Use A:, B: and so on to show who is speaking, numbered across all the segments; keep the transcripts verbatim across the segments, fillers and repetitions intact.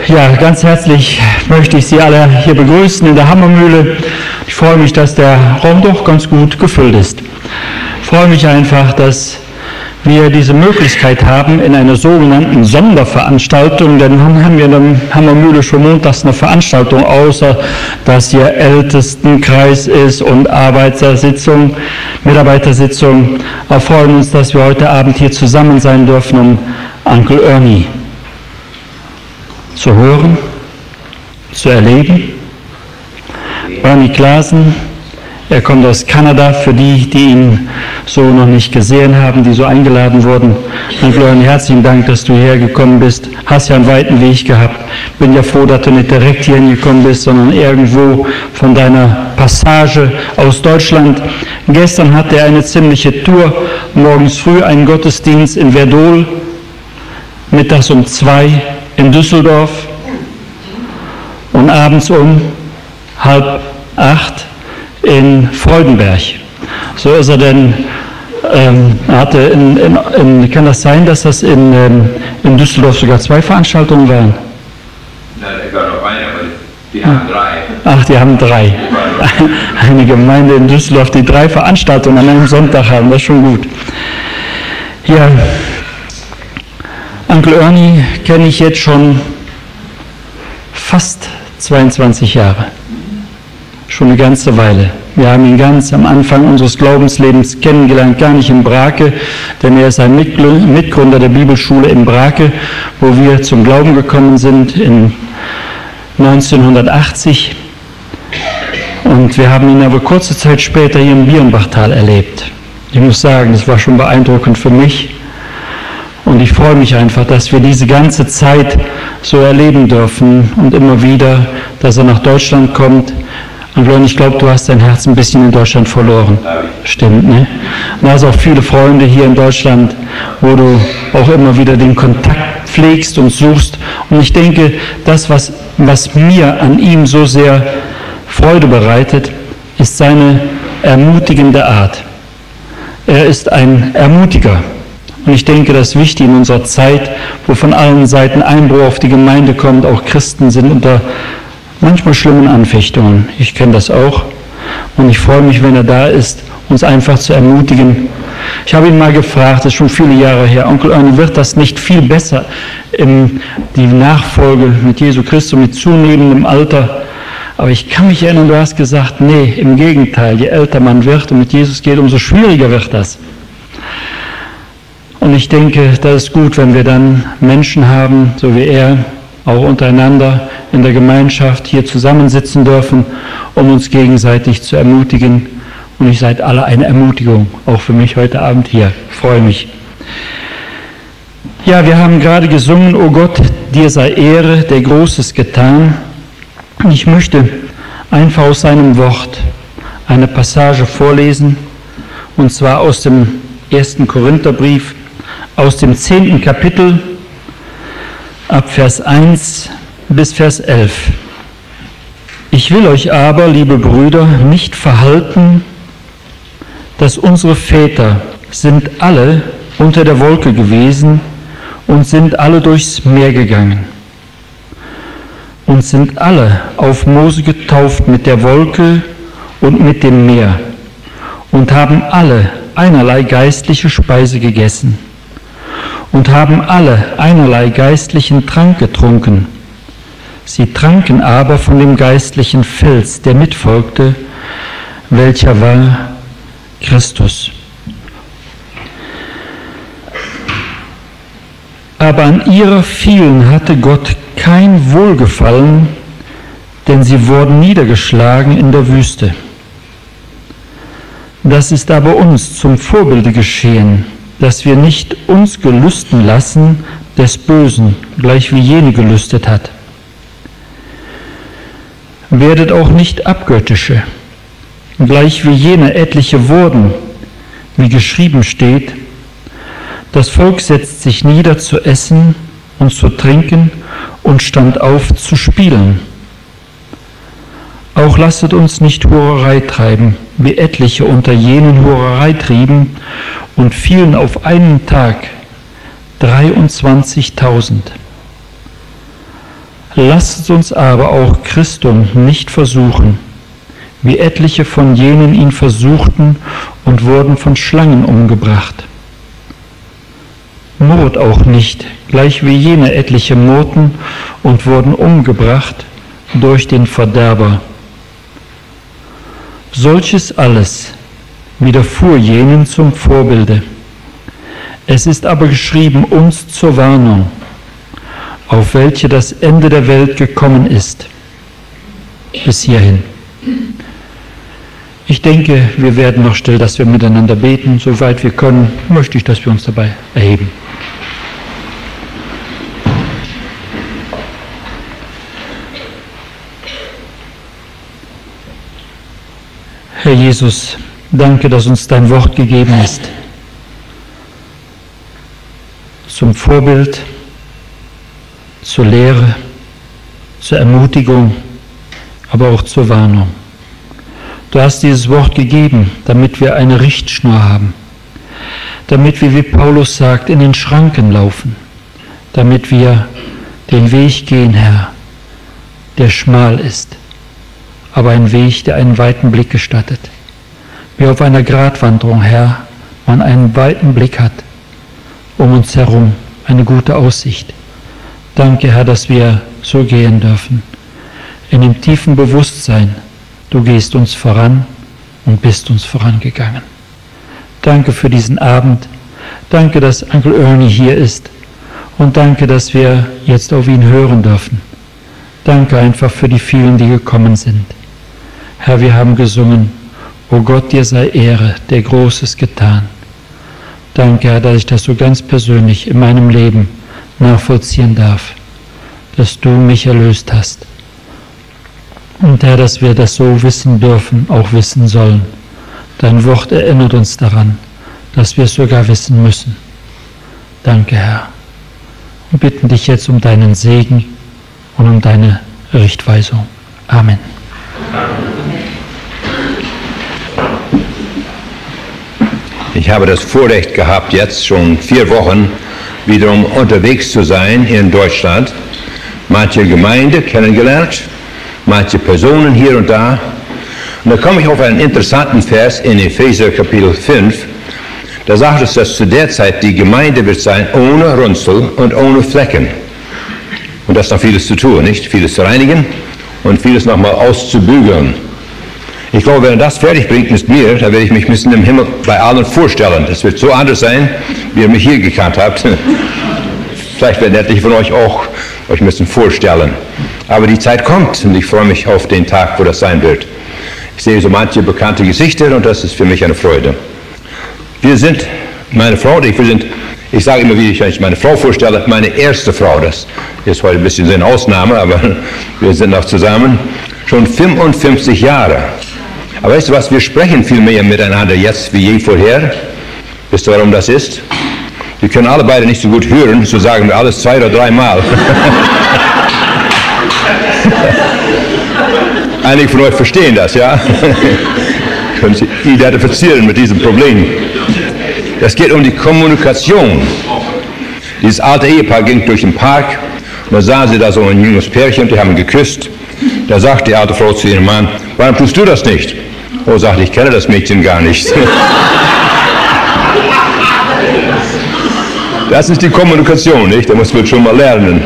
A: Ja, ganz herzlich möchte ich Sie alle hier begrüßen in der Hammermühle. Ich freue mich, dass der Raum doch ganz gut gefüllt ist. Ich freue mich einfach, dass wir diese Möglichkeit haben in einer sogenannten Sonderveranstaltung, denn dann haben wir in der Hammermühle schon montags eine Veranstaltung, außer dass hier Ältestenkreis ist und Arbeitersitzung, Mitarbeitersitzung. Wir freuen uns, dass wir heute Abend hier zusammen sein dürfen, um Onkel Ernie zu hören, zu erleben. Ernie Klaasen, er kommt aus Kanada, für die, die ihn so noch nicht gesehen haben, die so eingeladen wurden. Onkel Ernie, herzlichen Dank, dass du hierher gekommen bist. Hast ja einen weiten Weg gehabt. Bin ja froh, dass du nicht direkt hier hingekommen bist, sondern irgendwo von deiner Passage aus Deutschland. Gestern hatte er eine ziemliche Tour. Morgens früh einen Gottesdienst in Verdol, mittags um zwei in Düsseldorf und abends um halb acht in Freudenberg. So ist er denn, ähm, hatte in, in, in, kann das sein, dass das in, ähm, in Düsseldorf sogar zwei Veranstaltungen waren?
B: Nein, ich war noch eine, aber die haben drei.
A: Ach, die haben drei. Eine Gemeinde in Düsseldorf, die drei Veranstaltungen an einem Sonntag haben, das ist schon gut. Ja, Onkel Ernie kenne ich jetzt schon fast zweiundzwanzig Jahre. Schon eine ganze Weile. Wir haben ihn ganz am Anfang unseres Glaubenslebens kennengelernt, gar nicht in Brake, denn er ist ein Mitgründer der Bibelschule in Brake, wo wir zum Glauben gekommen sind in neunzehnhundertachtzig. Und wir haben ihn aber kurze Zeit später hier im Bierenbachtal erlebt. Ich muss sagen, das war schon beeindruckend für mich. Und ich freue mich einfach, dass wir diese ganze Zeit so erleben dürfen und immer wieder, dass er nach Deutschland kommt. Und ich glaube, du hast dein Herz ein bisschen in Deutschland verloren. Stimmt, ne? Und du hast auch viele Freunde hier in Deutschland, wo du auch immer wieder den Kontakt pflegst und suchst. Und ich denke, das, was, was mir an ihm so sehr Freude bereitet, ist seine ermutigende Art. Er ist ein Ermutiger. Und ich denke, das ist wichtig in unserer Zeit, wo von allen Seiten Einbruch auf die Gemeinde kommt, auch Christen sind unter manchmal schlimmen Anfechtungen. Ich kenne das auch. Und ich freue mich, wenn er da ist, uns einfach zu ermutigen. Ich habe ihn mal gefragt, das ist schon viele Jahre her, Onkel Ernie, wird das nicht viel besser, in die Nachfolge mit Jesu Christus, mit zunehmendem Alter? Aber ich kann mich erinnern, du hast gesagt, nee, im Gegenteil, je älter man wird und mit Jesus geht, umso schwieriger wird das. Und ich denke, das ist gut, wenn wir dann Menschen haben, so wie er, auch untereinander in der Gemeinschaft hier zusammensitzen dürfen, um uns gegenseitig zu ermutigen. Und ihr seid alle eine Ermutigung, auch für mich heute Abend hier. Ich freue mich. Ja, wir haben gerade gesungen, O Gott, dir sei Ehre, der Großes getan. Und ich möchte einfach aus seinem Wort eine Passage vorlesen, und zwar aus dem ersten Korintherbrief, aus dem zehnten Kapitel, ab Vers eins bis Vers elf. Ich will euch aber, liebe Brüder, nicht verhalten, dass unsere Väter sind alle unter der Wolke gewesen und sind alle durchs Meer gegangen und sind alle auf Mose getauft mit der Wolke und mit dem Meer und haben alle einerlei geistliche Speise gegessen und haben alle einerlei geistlichen Trank getrunken. Sie tranken aber von dem geistlichen Fels, der mitfolgte, welcher war Christus. Aber an ihrer vielen hatte Gott kein Wohlgefallen, denn sie wurden niedergeschlagen in der Wüste. Das ist aber uns zum Vorbilde geschehen, dass wir nicht uns gelüsten lassen des Bösen, gleich wie jene gelüstet hat. Werdet auch nicht Abgöttische, gleich wie jene etliche wurden, wie geschrieben steht, das Volk setzt sich nieder zu essen und zu trinken und stand auf zu spielen. Auch lasset uns nicht Hurerei treiben, wie etliche unter jenen Hurerei trieben und fielen auf einen Tag dreiundzwanzigtausend. Lasst uns aber auch Christum nicht versuchen, wie etliche von jenen ihn versuchten und wurden von Schlangen umgebracht. Murrt auch nicht, gleich wie jene etliche murrten und wurden umgebracht durch den Verderber. Solches alles widerfuhr jenen zum Vorbilde. Es ist aber geschrieben uns zur Warnung, auf welche das Ende der Welt gekommen ist. Bis hierhin. Ich denke, wir werden noch still, dass wir miteinander beten. Soweit wir können, möchte ich, dass wir uns dabei erheben. Herr Jesus, danke, dass uns dein Wort gegeben ist. Zum Vorbild, zur Lehre, zur Ermutigung, aber auch zur Warnung. Du hast dieses Wort gegeben, damit wir eine Richtschnur haben, damit wir, wie Paulus sagt, in den Schranken laufen, damit wir den Weg gehen, Herr, der schmal ist, aber ein Weg, der einen weiten Blick gestattet. Wie auf einer Gratwanderung, Herr, man einen weiten Blick hat, um uns herum eine gute Aussicht. Danke, Herr, dass wir so gehen dürfen, in dem tiefen Bewusstsein, du gehst uns voran und bist uns vorangegangen. Danke für diesen Abend. Danke, dass Onkel Ernie hier ist. Und danke, dass wir jetzt auf ihn hören dürfen. Danke einfach für die vielen, die gekommen sind. Herr, wir haben gesungen, O Gott, dir sei Ehre, der Großes getan. Danke, Herr, dass ich das so ganz persönlich in meinem Leben nachvollziehen darf, dass du mich erlöst hast. Und Herr, dass wir das so wissen dürfen, auch wissen sollen. Dein Wort erinnert uns daran, dass wir es sogar wissen müssen. Danke, Herr. Und bitten dich jetzt um deinen Segen und um deine Richtweisung. Amen.
C: Ich habe das Vorrecht gehabt, jetzt schon vier Wochen wiederum unterwegs zu sein in Deutschland, manche Gemeinde kennengelernt, manche Personen hier und da. Und da komme ich auf einen interessanten Vers in Epheser Kapitel fünf. Da sagt es, dass zu der Zeit die Gemeinde wird sein ohne Runzel und ohne Flecken. Und das ist noch vieles zu tun, nicht? Vieles zu reinigen und vieles nochmal auszubügeln. Ich glaube, wenn er das fertig bringt mit mir, dann werde ich mich ein bisschen im Himmel bei allen vorstellen. Das wird so anders sein, wie ihr mich hier gekannt habt. Vielleicht werden etliche von euch auch euch ein bisschen vorstellen. Aber die Zeit kommt und ich freue mich auf den Tag, wo das sein wird. Ich sehe so manche bekannte Gesichter und das ist für mich eine Freude. Wir sind, meine Frau und ich, wir sind, ich sage immer, wie ich, wenn ich meine Frau vorstelle, meine erste Frau. Das ist heute ein bisschen so eine Ausnahme, aber wir sind noch zusammen. Schon fünfundfünfzig Jahre. Aber weißt du was, wir sprechen viel mehr miteinander jetzt wie je vorher. Wisst ihr, warum das ist? Wir können alle beide nicht so gut hören, so sagen wir alles zwei oder dreimal. Einige von euch verstehen das, ja? Können Sie identifizieren mit diesem Problem. Es geht um die Kommunikation. Dieses alte Ehepaar ging durch den Park und da sahen sie da so ein junges Pärchen, die haben geküsst. Da sagt die alte Frau zu ihrem Mann, warum tust du das nicht? Oh, sagt, ich kenne das Mädchen gar nicht. Das ist die Kommunikation, nicht? Da muss man schon mal lernen.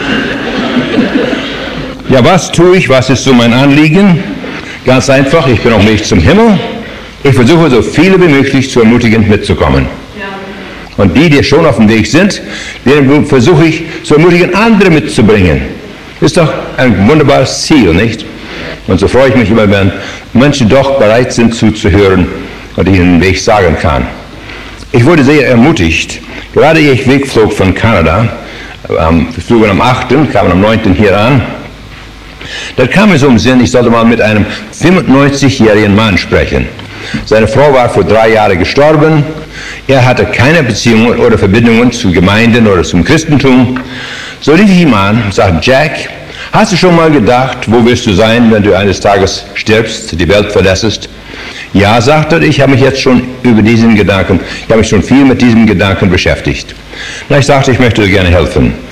C: Ja, was tue ich? Was ist so mein Anliegen? Ganz einfach, ich bin auf dem Weg zum Himmel. Ich versuche, so viele wie möglich zu ermutigen, mitzukommen. Und die, die schon auf dem Weg sind, denen versuche ich zu ermutigen, andere mitzubringen. Ist doch ein wunderbares Ziel, nicht? Und so freue ich mich immer, wenn Menschen doch bereit sind zuzuhören und ich ihnen den Weg sagen kann. Ich wurde sehr ermutigt, gerade ehe ich wegflog von Kanada, ähm, wir flogen am achten, kamen am neunten hier an, da kam mir so im Sinn, ich sollte mal mit einem fünfundneunzigjährigen Mann sprechen. Seine Frau war vor drei Jahren gestorben, er hatte keine Beziehungen oder Verbindungen zu Gemeinden oder zum Christentum. So rief ich ihn an und sagte, Jack, hast du schon mal gedacht, wo wirst du sein, wenn du eines Tages stirbst, die Welt verlässest? Ja, sagte er, ich habe mich jetzt schon über diesen Gedanken, ich habe mich schon viel mit diesem Gedanken beschäftigt. Na, ich sagte, ich möchte dir gerne helfen.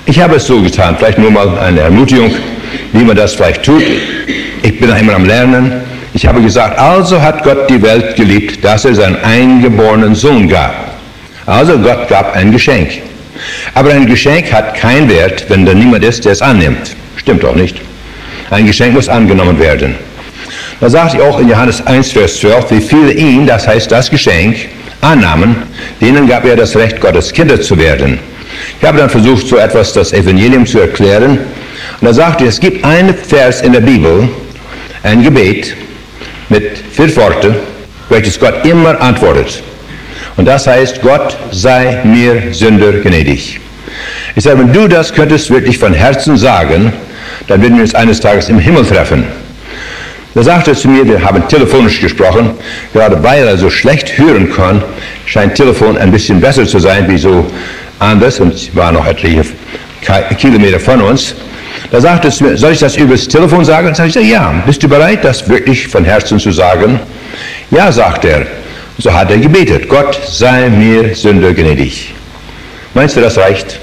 C: Ich habe es so getan, vielleicht nur mal eine Ermutigung, wie man das vielleicht tut. Ich bin immer am Lernen. Ich habe gesagt, also hat Gott die Welt geliebt, dass er seinen eingeborenen Sohn gab. Also Gott gab ein Geschenk. Aber ein Geschenk hat keinen Wert, wenn da niemand ist, der es annimmt. Stimmt doch nicht. Ein Geschenk muss angenommen werden. Da sagt er auch in Johannes eins, Vers zwölf, wie viele ihn, das heißt das Geschenk, annahmen, denen gab er das Recht, Gottes Kinder zu werden. Ich habe dann versucht, so etwas das Evangelium zu erklären. Und da sagt er, es gibt einen Vers in der Bibel, ein Gebet mit vier Worten, welches Gott immer antwortet. Und das heißt, Gott sei mir Sünder gnädig. Ich sage, wenn du das könntest wirklich von Herzen sagen, dann würden wir uns eines Tages im Himmel treffen. Da sagte er zu mir, wir haben telefonisch gesprochen, gerade weil er so schlecht hören kann, scheint Telefon ein bisschen besser zu sein, wie so anders, und es war noch etliche Kilometer von uns. Da sagte er zu mir, soll ich das über das Telefon sagen? Und ich sage, ja, bist du bereit, das wirklich von Herzen zu sagen? Ja, sagt er. So hat er gebetet, Gott sei mir Sünder gnädig. Meinst du, das reicht?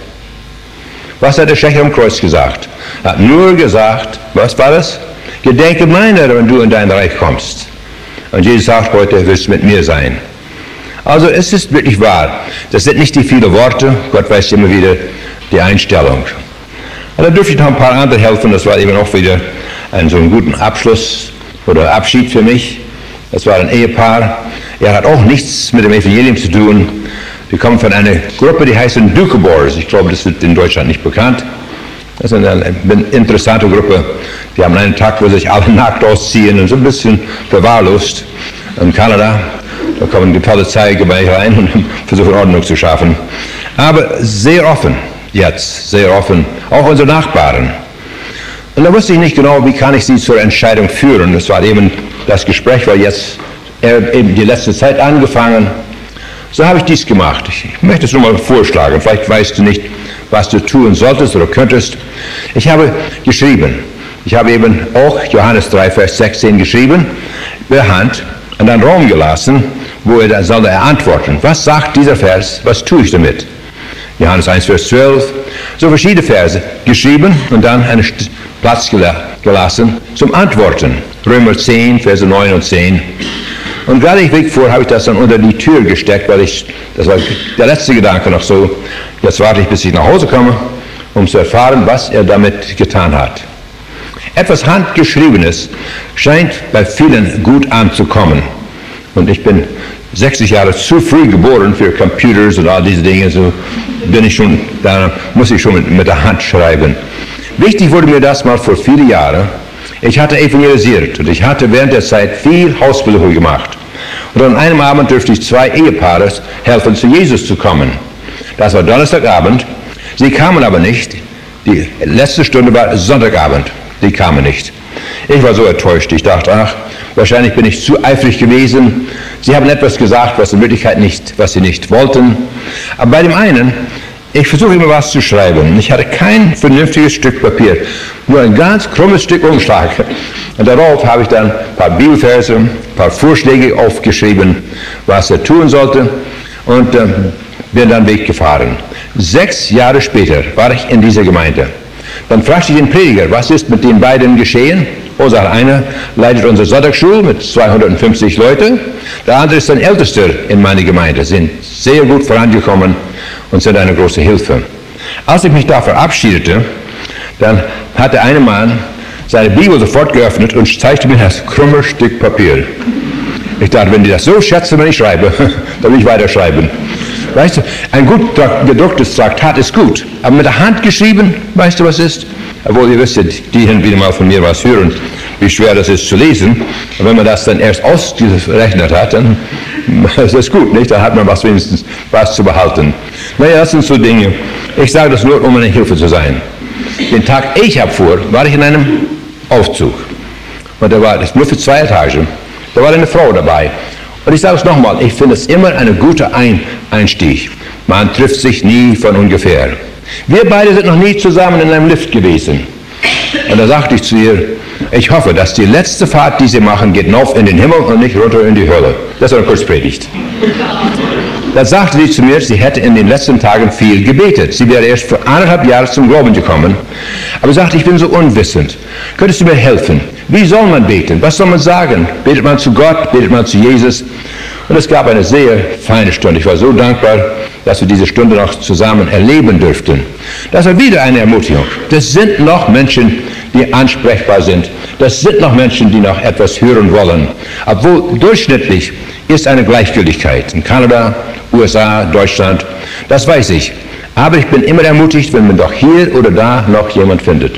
C: Was hat der Schächer am Kreuz gesagt? Er hat nur gesagt, was war das? Gedenke meiner, wenn du in dein Reich kommst. Und Jesus sagt heute, wirst du mit mir sein. Also es ist wirklich wahr. Das sind nicht die vielen Worte, Gott weiß immer wieder die Einstellung. Und da dürfte ich noch ein paar andere helfen, das war eben auch wieder ein so ein guter Abschluss oder Abschied für mich. Das war ein Ehepaar. Er hat auch nichts mit dem Evangelium zu tun. Die kommen von einer Gruppe, die heißt Doukhobors. Ich glaube, das ist in Deutschland nicht bekannt. Das ist eine interessante Gruppe. Die haben einen Tag, wo sich alle nackt ausziehen und so ein bisschen verwahrlost. In Kanada, da kommen die Polizei rein und versuchen Ordnung zu schaffen. Aber sehr offen jetzt, sehr offen. Auch unsere Nachbarn. Und da wusste ich nicht genau, wie kann ich sie zur Entscheidung führen. Das war eben, das Gespräch war jetzt eben die letzte Zeit angefangen. So habe ich dies gemacht. Ich möchte es nur mal vorschlagen. Vielleicht weißt du nicht, was du tun solltest oder könntest. Ich habe geschrieben. Ich habe eben auch Johannes drei, Vers sechzehn geschrieben, per Hand, und dann Raum gelassen, wo er dann soll er antworten. Was sagt dieser Vers? Was tue ich damit? Johannes eins, Vers zwölf. So verschiedene Verse geschrieben und dann einen Platz gelassen zum Antworten. Römer zehn, Verse neun und zehn. Und gerade ich weg vor, habe ich das dann unter die Tür gesteckt, weil ich, das war der letzte Gedanke noch so, jetzt warte ich, bis ich nach Hause komme, um zu erfahren, was er damit getan hat. Etwas Handgeschriebenes scheint bei vielen gut anzukommen. Und ich bin sechzig Jahre zu früh geboren für Computers und all diese Dinge, so bin ich schon, da muss ich schon mit, mit der Hand schreiben. Wichtig wurde mir das mal vor vielen Jahren. Ich hatte evangelisiert und ich hatte während der Zeit viel Hausbesuche gemacht. Und an einem Abend dürfte ich zwei Ehepaare helfen, zu Jesus zu kommen. Das war Donnerstagabend. Sie kamen aber nicht. Die letzte Stunde war Sonntagabend. Die kamen nicht. Ich war so enttäuscht. Ich dachte, ach, wahrscheinlich bin ich zu eifrig gewesen. Sie haben etwas gesagt, was in Wirklichkeit nicht, was sie nicht wollten. Aber bei dem einen, ich versuche immer was zu schreiben. Ich hatte kein vernünftiges Stück Papier, nur ein ganz krummes Stück Umschlag. Und darauf habe ich dann ein paar Bibelverse, ein paar Vorschläge aufgeschrieben, was er tun sollte, und äh, bin dann weggefahren. Sechs Jahre später war ich in dieser Gemeinde. Dann fragte ich den Prediger, was ist mit den beiden geschehen? Oh, sagt einer, leitet unsere Sonntagsschule mit zweihundertfünfzig Leuten. Der andere ist ein Ältester in meiner Gemeinde, sind sehr gut vorangekommen und sind eine große Hilfe. Als ich mich da verabschiedete, dann hat der eine Mann seine Bibel sofort geöffnet und zeigte mir das krumme Stück Papier. Ich dachte, wenn die das so schätzen, wenn ich schreibe, dann will ich weiterschreiben. Weißt du, ein gut gedrucktes Traktat ist gut, aber mit der Hand geschrieben, weißt du, was ist? Obwohl, ihr wisst ja, die hin wieder mal von mir was hören, wie schwer das ist zu lesen. Und wenn man das dann erst ausgerechnet hat, dann ist das gut, nicht? Dann hat man was wenigstens was zu behalten. Naja, das sind so Dinge. Ich sage das nur, um eine Hilfe zu sein. Den Tag ich abfuhr, war ich in einem Aufzug. Und da war das nur für zwei Etagen. Da war eine Frau dabei. Und ich sage es nochmal, ich finde es immer ein guter Ein Einstieg. Man trifft sich nie von ungefähr. Wir beide sind noch nie zusammen in einem Lift gewesen. Und da sagte ich zu ihr, ich hoffe, dass die letzte Fahrt, die Sie machen, geht hinauf in den Himmel und nicht runter in die Hölle. Das war eine Kurzpredigt. Da sagte sie zu mir, sie hätte in den letzten Tagen viel gebetet. Sie wäre erst vor anderthalb Jahren zum Glauben gekommen. Aber sie sagte, ich bin so unwissend. Könntest du mir helfen? Wie soll man beten? Was soll man sagen? Betet man zu Gott? Betet man zu Jesus? Und es gab eine sehr feine Stunde. Ich war so dankbar, dass wir diese Stunde noch zusammen erleben dürften. Das war wieder eine Ermutigung. Das sind noch Menschen, die ansprechbar sind. Das sind noch Menschen, die noch etwas hören wollen. Obwohl durchschnittlich ist eine Gleichgültigkeit in Kanada, U S A, Deutschland, das weiß ich. Aber ich bin immer ermutigt, wenn man doch hier oder da noch jemand findet.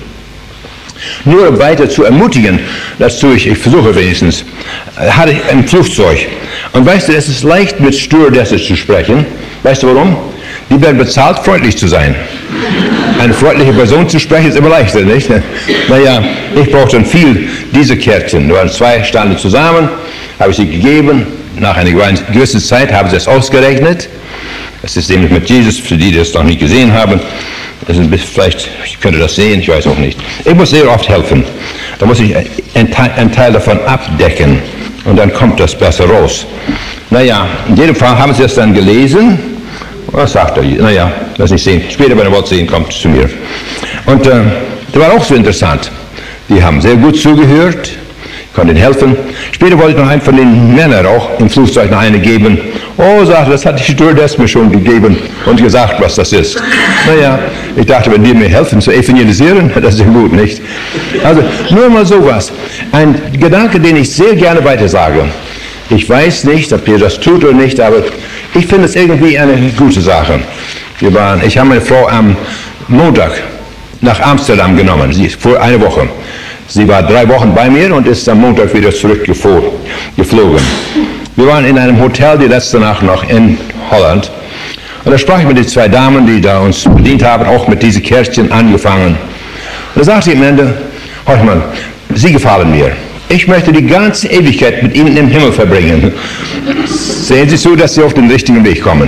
C: Nur um weiter zu ermutigen, das tue ich, ich versuche wenigstens, hatte ich ein Flugzeug. Und weißt du, es ist leicht mit Stewardessen zu sprechen. Weißt du warum? Die werden bezahlt, freundlich zu sein. Eine freundliche Person zu sprechen ist immer leichter, nicht? Naja, ich brauchte dann viel diese Kärtchen. Nur zwei standen zusammen, habe ich sie gegeben. Nach einer gewissen Zeit haben sie es ausgerechnet. Das ist nämlich mit Jesus, für die, die das noch nicht gesehen haben. Das ist vielleicht, ich könnte das sehen, ich weiß auch nicht. Ich muss sehr oft helfen. Da muss ich einen Teil davon abdecken und dann kommt das besser raus. Naja, in jedem Fall haben sie es dann gelesen. Was sagt er? Naja, lass nicht sehen. Später, wenn er wollt sehen, kommt zu mir. Und äh, das war auch so interessant. Die haben sehr gut zugehört. Ich konnte ihnen helfen. Später wollte ich noch einen von den Männern auch im Flugzeug noch eine geben. Oh, sagte, das hat die Stewardess mir schon gegeben und gesagt, was das ist. Naja, ich dachte, wenn die mir helfen zu evangelisieren, das ist ja gut, nicht? Also, nur mal sowas. Ein Gedanke, den ich sehr gerne weitersage. Ich weiß nicht, ob ihr das tut oder nicht, aber ich finde es irgendwie eine gute Sache. Wir waren, ich habe meine Frau am Montag nach Amsterdam genommen, sie ist vor einer Woche. Sie war drei Wochen bei mir und ist am Montag wieder zurückgeflogen. Wir waren in einem Hotel die letzte Nacht noch in Holland. Und da sprach ich mit den zwei Damen, die da uns bedient haben, auch mit diesen Kärtchen angefangen. Und da sagte sie am Ende, hör mal, Sie gefallen mir. Ich möchte die ganze Ewigkeit mit Ihnen im Himmel verbringen. Sehen Sie zu, dass Sie auf den richtigen Weg kommen.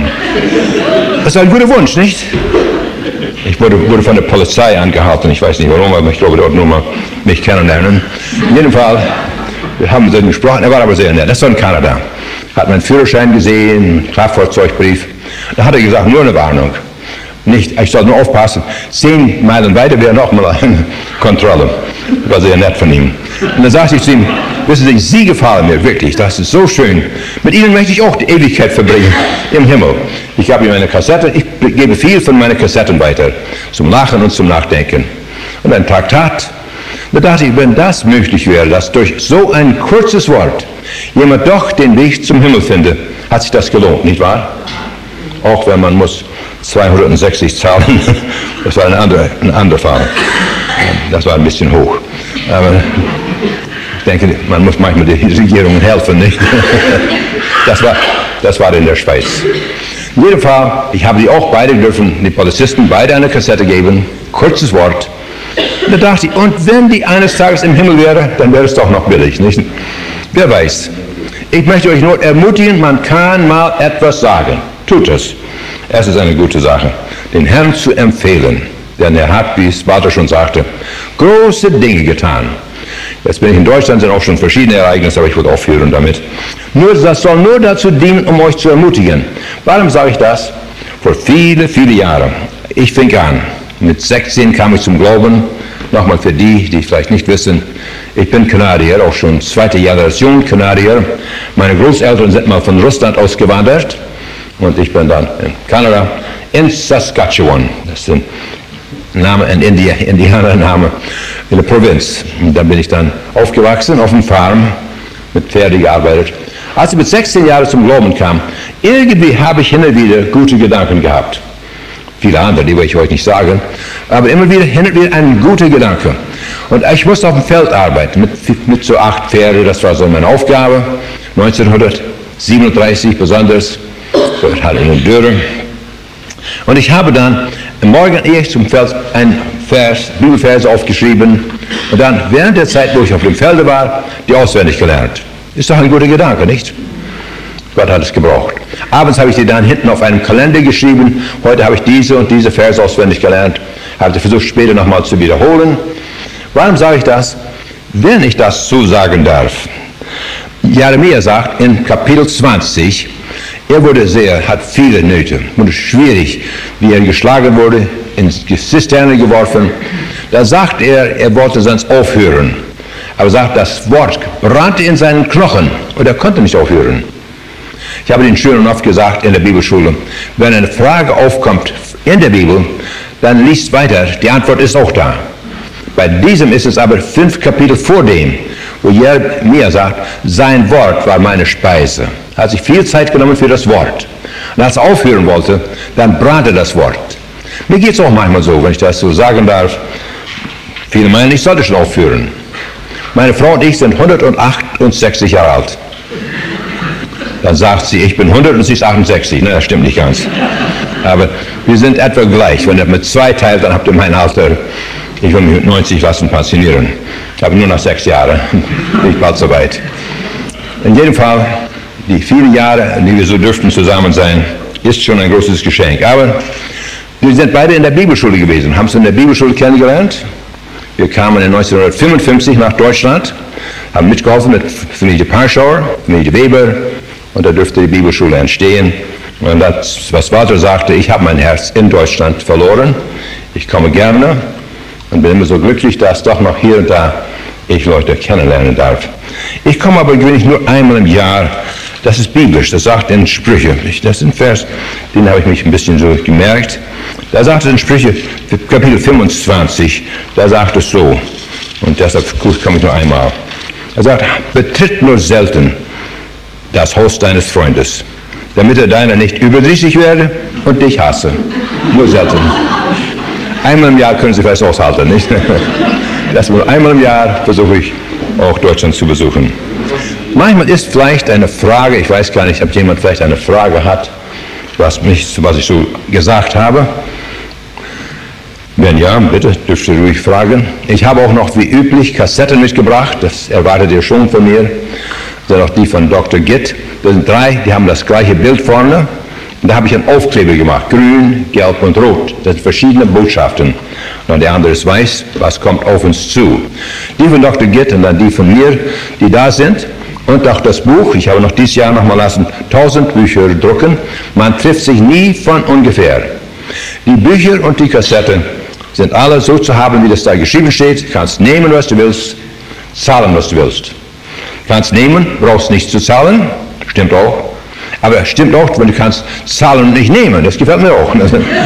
C: Das ist ein guter Wunsch, nicht? Ich wurde, wurde von der Polizei angehalten. Ich weiß nicht warum, aber ich glaube, dort nur mal mich kennenlernen. In jedem Fall, wir haben mit ihm gesprochen. Er war aber sehr nett. Das war in Kanada. Hat meinen Führerschein gesehen, Kraftfahrzeugbrief. Da hat er gesagt, nur eine Warnung. Nicht, ich soll nur aufpassen. Zehn Meilen weiter wäre noch mal eine Kontrolle. Das war sehr nett von ihm. Und dann sagte ich zu ihm, wissen Sie, Sie gefallen mir wirklich, das ist so schön. Mit Ihnen möchte ich auch die Ewigkeit verbringen im Himmel. Ich habe ihm eine Kassette, ich gebe viel von meinen Kassetten weiter, zum Lachen und zum Nachdenken. Und ein Traktat. Da dachte ich, wenn das möglich wäre, dass durch so ein kurzes Wort jemand doch den Weg zum Himmel finde, hat sich das gelohnt, nicht wahr? Auch wenn man muss zweihundertsechzig zahlen, das war ein anderer, ein anderer Fall. Das war ein bisschen hoch. Aber ich denke, man muss manchmal den Regierungen helfen, nicht? Das war, das war in der Schweiz. In jedem Fall, ich habe die auch beide dürfen, die Polizisten beide eine Kassette geben, kurzes Wort. Und da dachte ich, und wenn die eines Tages im Himmel wäre, dann wäre es doch noch billig, nicht? Wer weiß. Ich möchte euch nur ermutigen, man kann mal etwas sagen. Tut es. Es ist eine gute Sache, den Herrn zu empfehlen. Denn er hat, wie es Walter schon sagte, große Dinge getan. Jetzt bin ich in Deutschland, sind auch schon verschiedene Ereignisse, aber ich will aufhören damit. Nur, das soll nur dazu dienen, um euch zu ermutigen. Warum sage ich das? Vor viele, viele Jahren. Ich fing an. Mit sechzehn kam ich zum Glauben. Nochmal für die, die vielleicht nicht wissen, ich bin Kanadier, auch schon zweite Generation Kanadier. Meine Großeltern sind mal von Russland ausgewandert. Und ich bin dann in Kanada, in Saskatchewan. Das ist ein Name, ein Indi Indianername in der Provinz. Und da bin ich dann aufgewachsen auf einer Farm, mit Pferde gearbeitet. Als ich mit sechzehn Jahren zum Glauben kam, irgendwie habe ich hin und wieder gute Gedanken gehabt. Viele andere, die will ich euch nicht sagen, aber immer wieder hin und wieder ein guter Gedanke. Und ich musste auf dem Feld arbeiten, mit, mit so acht Pferde, das war so meine Aufgabe, neunzehnhundertsiebenunddreißig besonders, so halt in der Dürre. Und ich habe dann am Morgen, ehe ich zum Feld, ein Vers, Bibelvers aufgeschrieben und dann während der Zeit, wo ich auf dem Felde war, die auswendig gelernt. Ist doch ein guter Gedanke, nicht? Gott hat es gebraucht. Abends habe ich die dann hinten auf einem Kalender geschrieben. Heute habe ich diese und diese Verse auswendig gelernt. Habe sie versucht, später nochmal zu wiederholen. Warum sage ich das? Wenn ich das so sagen darf, Jeremia sagt in Kapitel zwanzig, er wurde sehr, hat viele Nöte, wurde schwierig, wie er geschlagen wurde, ins Zisterne geworfen. Da sagt er, er wollte sonst aufhören. Aber sagt, das Wort brannte in seinen Knochen und er konnte nicht aufhören. Ich habe den Schülern oft gesagt in der Bibelschule, wenn eine Frage aufkommt in der Bibel, dann liest weiter, die Antwort ist auch da. Bei diesem ist es aber fünf Kapitel vor dem, wo Jeremia sagt, sein Wort war meine Speise. Er hat sich viel Zeit genommen für das Wort. Und als er aufhören wollte, dann brannte das Wort. Mir geht es auch manchmal so, wenn ich das so sagen darf. Viele meinen, ich sollte schon aufhören. Meine Frau und ich sind hundertachtundsechzig Jahre alt. Dann sagt sie, ich bin hundert und sie ist achtundsechzig. Ne, das stimmt nicht ganz. Aber wir sind etwa gleich. Wenn ihr mit zwei teilt, dann habt ihr mein Alter. Ich will mich mit neunzig lassen pensionieren. Ich habe nur noch sechs Jahre. Nicht bald so weit. In jedem Fall, die vielen Jahre, die wir so dürften zusammen sein, ist schon ein großes Geschenk. Aber wir sind beide in der Bibelschule gewesen, haben es in der Bibelschule kennengelernt. Wir kamen in neunzehnhundertfünfundfünfzig nach Deutschland, haben mitgeholfen mit Familie Parschauer, Familie Weber, und da dürfte die Bibelschule entstehen. Und das, was Walter sagte, ich habe mein Herz in Deutschland verloren. Ich komme gerne und bin immer so glücklich, dass doch noch hier und da ich Leute kennenlernen darf. Ich komme aber gewöhnlich nur einmal im Jahr. Das ist biblisch, das sagt in Sprüche. Das ist ein Vers, den habe ich mich ein bisschen so gemerkt. Da sagt es in Sprüche, Kapitel fünfundzwanzig, da sagt es so, und deshalb komme ich nur einmal. Er sagt, betritt nur selten das Haus deines Freundes, damit er deiner nicht überdrüssig werde und dich hasse. Nur selten. Einmal im Jahr können Sie vielleicht aushalten, nicht? Das nur einmal im Jahr versuche ich auch Deutschland zu besuchen. Manchmal ist vielleicht eine Frage, ich weiß gar nicht, ob jemand vielleicht eine Frage hat, was, mich, was ich so gesagt habe. Wenn ja, bitte, dürft ihr ruhig fragen. Ich habe auch noch wie üblich Kassetten mitgebracht, das erwartet ihr schon von mir. Das sind auch die von Doktor Gitt. Das sind drei, die haben das gleiche Bild vorne. Und da habe ich einen Aufkleber gemacht, grün, gelb und rot. Das sind verschiedene Botschaften. Und der andere ist weiß, was kommt auf uns zu. Die von Doktor Gitt und dann die von mir, die da sind. Und auch das Buch, ich habe noch dieses Jahr noch mal lassen, tausend Bücher drucken. Man trifft sich nie von ungefähr. Die Bücher und die Kassette sind alle so zu haben, wie das da geschrieben steht. Du kannst nehmen, was du willst, zahlen, was du willst. Du kannst nehmen, brauchst nichts zu zahlen, stimmt auch. Aber stimmt auch, wenn du kannst zahlen und nicht nehmen, das gefällt mir auch.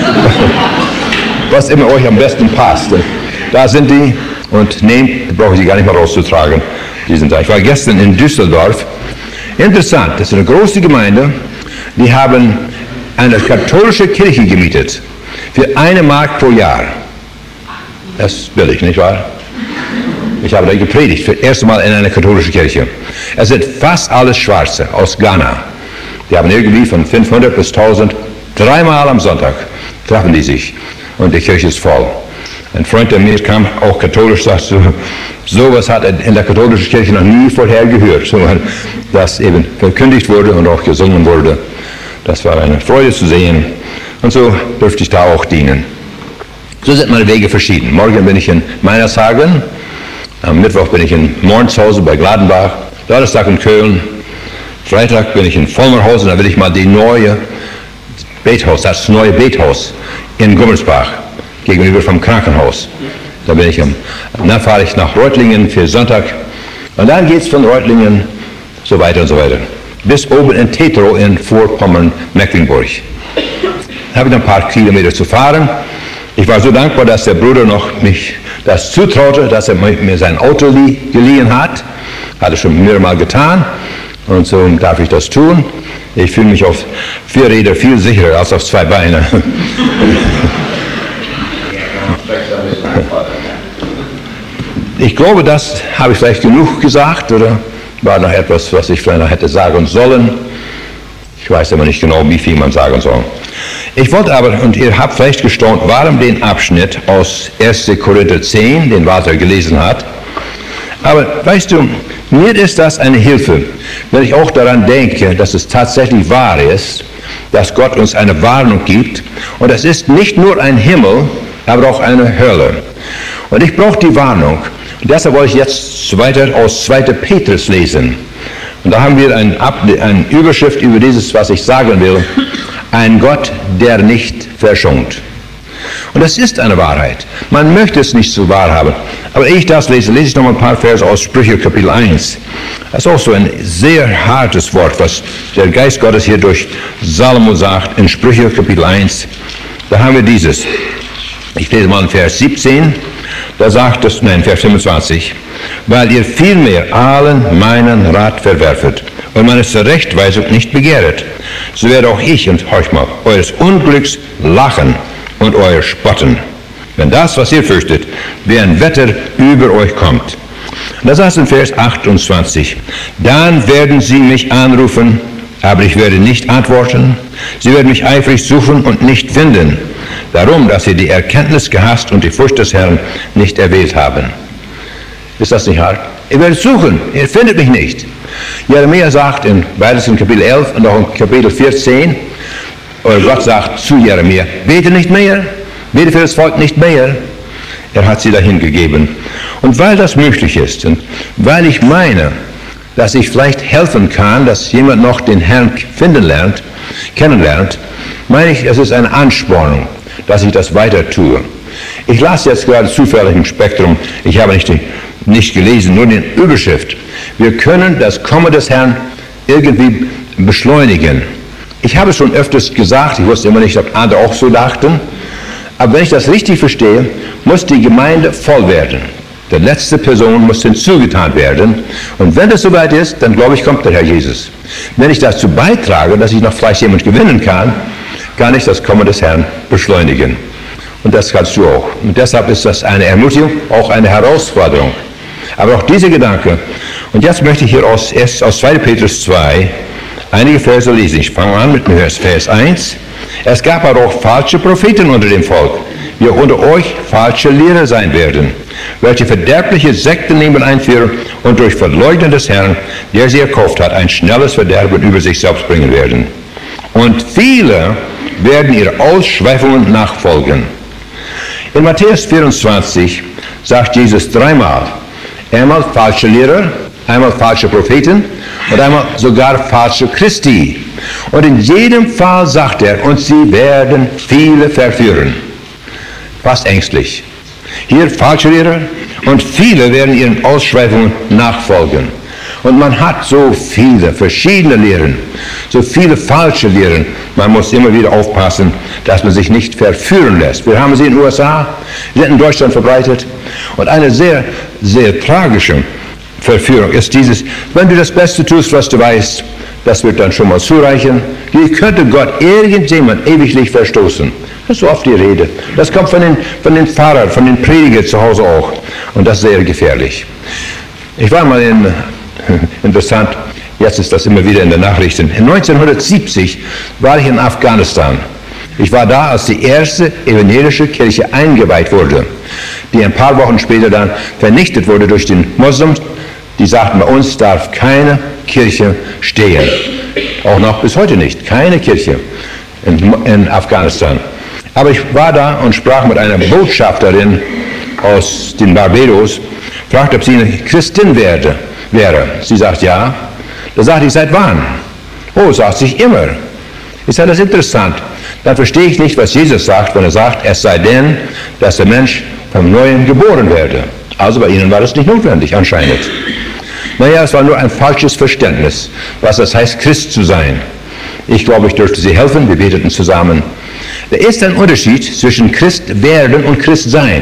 C: Was immer euch am besten passt. Da sind die und nehmt, brauche ich sie gar nicht mal rauszutragen. Die sind da. Ich war gestern in Düsseldorf. Interessant, das ist eine große Gemeinde. Die haben eine katholische Kirche gemietet für eine Mark pro Jahr. Das ist billig, nicht wahr? Ich habe da gepredigt, für das erste Mal in einer katholischen Kirche. Es sind fast alles Schwarze aus Ghana. Die haben irgendwie von fünfhundert bis tausend, dreimal am Sonntag treffen die sich und die Kirche ist voll. Ein Freund, der mir kam, auch katholisch, sagt so, sowas hat er in der katholischen Kirche noch nie vorher gehört, so, dass eben verkündigt wurde und auch gesungen wurde. Das war eine Freude zu sehen und so dürfte ich da auch dienen. So sind meine Wege verschieden. Morgen bin ich in Meinershagen, am Mittwoch bin ich in Mornshausen bei Gladenbach, Donnerstag in Köln, Freitag bin ich in Vollmerhausen, da will ich mal die neue Bethaus, das neue Bethaus in Gummersbach, gegenüber vom Krankenhaus. Da bin ich am, dann fahre ich nach Reutlingen für Sonntag und dann geht es von Reutlingen so weiter und so weiter. Bis oben in Tetro in Vorpommern, Mecklenburg. Da habe ich ein paar Kilometer zu fahren. Ich war so dankbar, dass der Bruder noch mich das zutraute, dass er mir sein Auto geliehen hat. Hat er schon mehrmal getan. Und so darf ich das tun. Ich fühle mich auf vier Räder viel sicherer als auf zwei Beine. Ich glaube, das habe ich vielleicht genug gesagt, oder war noch etwas, was ich vielleicht noch hätte sagen sollen. Ich weiß aber nicht genau, wie viel man sagen soll. Ich wollte aber, und ihr habt vielleicht gestaunt, warum den Abschnitt aus erster Korinther zehn, den Walter gelesen hat. Aber weißt du, mir ist das eine Hilfe, wenn ich auch daran denke, dass es tatsächlich wahr ist, dass Gott uns eine Warnung gibt. Und es ist nicht nur ein Himmel, aber auch eine Hölle. Und ich brauche die Warnung, Und deshalb wollte ich jetzt weiter aus zweiter Petrus lesen. Und da haben wir eine, eine Überschrift über dieses, was ich sagen will. Ein Gott, der nicht verschont. Und das ist eine Wahrheit. Man möchte es nicht so wahr haben. Aber ehe ich das lese, lese ich noch mal ein paar Verse aus Sprüche Kapitel eins. Das ist auch so ein sehr hartes Wort, was der Geist Gottes hier durch Salomo sagt in Sprüche Kapitel eins. Da haben wir dieses. Ich lese mal in Vers siebzehn. Da sagt es, nein, Vers fünfundzwanzig. Weil ihr vielmehr allen meinen Rat verwerfet und meine Zurechtweisung nicht begehret, so werde auch ich, und horcht mal, eures Unglücks lachen und euer Spotten, wenn das, was ihr fürchtet, wie ein Wetter über euch kommt. Und das heißt in Vers achtundzwanzig, dann werden sie mich anrufen, aber ich werde nicht antworten. Sie werden mich eifrig suchen und nicht finden, darum, dass sie die Erkenntnis gehasst und die Furcht des Herrn nicht erwählt haben. Ist das nicht hart? Ihr werdet suchen, ihr findet mich nicht. Jeremia sagt in beides in Kapitel elf und auch in Kapitel vierzehn, oder Gott sagt zu Jeremia, bete nicht mehr, bete für das Volk nicht mehr. Er hat sie dahin gegeben. Und weil das möglich ist und weil ich meine, dass ich vielleicht helfen kann, dass jemand noch den Herrn finden lernt, kennenlernt, meine ich, es ist eine Anspornung, dass ich das weiter tue. Ich las jetzt gerade zufällig im Spektrum, ich habe nicht, nicht gelesen, nur die Überschrift. Wir können das Kommen des Herrn irgendwie beschleunigen. Ich habe es schon öfters gesagt, ich wusste immer nicht, ob andere auch so dachten, aber wenn ich das richtig verstehe, muss die Gemeinde voll werden. Die letzte Person muss hinzugetan werden. Und wenn das soweit ist, dann glaube ich, kommt der Herr Jesus. Wenn ich dazu beitrage, dass ich noch vielleicht jemand gewinnen kann, kann ich das Kommen des Herrn beschleunigen. Und das kannst du auch. Und deshalb ist das eine Ermutigung, auch eine Herausforderung. Aber auch dieser Gedanke. Und jetzt möchte ich hier aus, erst aus zweiter Petrus zwei einige Verse lesen. Ich fange an mit dem Vers eins. Es gab aber auch falsche Propheten unter dem Volk, wie auch unter euch falsche Lehrer sein werden, welche verderbliche Sekten nehmen einführen und durch Verleugnen des Herrn, der sie erkauft hat, ein schnelles Verderben über sich selbst bringen werden. Und viele werden ihre Ausschweifungen nachfolgen. In Matthäus vierundzwanzig sagt Jesus dreimal, einmal falsche Lehrer, einmal falsche Propheten und einmal sogar falsche Christi. Und in jedem Fall sagt er, und sie werden viele verführen. Fast ängstlich. Hier falsche Lehrer und viele werden ihren Ausschweifungen nachfolgen. Und man hat so viele verschiedene Lehren, so viele falsche Lehren. Man muss immer wieder aufpassen, dass man sich nicht verführen lässt. Wir haben sie in den U S A, sie sind in Deutschland verbreitet. Und eine sehr, sehr tragische Verführung ist dieses, wenn du das Beste tust, was du weißt, das wird dann schon mal zureichen. Wie könnte Gott irgendjemand ewiglich verstoßen? Das ist so oft die Rede. Das kommt von den, von den Pfarrern, von den Predigern zu Hause auch. Und das ist sehr gefährlich. Ich war mal in, interessant, jetzt ist das immer wieder in den Nachrichten. In neunzehnhundertsiebzig war ich in Afghanistan. Ich war da, als die erste evangelische Kirche eingeweiht wurde, die ein paar Wochen später dann vernichtet wurde durch den Moslems. Die sagten, bei uns darf keine Kirche stehen. Auch noch bis heute nicht. Keine Kirche in, in Afghanistan. Aber ich war da und sprach mit einer Botschafterin aus den Barbados, fragte, ob sie eine Christin werde, wäre. Sie sagt, ja. Da sagte ich, seit wann? Oh, sagt sie, immer. Ich sage, das ist interessant. Dann verstehe ich nicht, was Jesus sagt, wenn er sagt, es sei denn, dass der Mensch vom Neuen geboren werde. Also bei ihnen war das nicht notwendig, anscheinend. Naja, es war nur ein falsches Verständnis, was das heißt, Christ zu sein. Ich glaube, ich dürfte sie helfen, wir beteten zusammen. Da ist ein Unterschied zwischen Christ werden und Christ sein.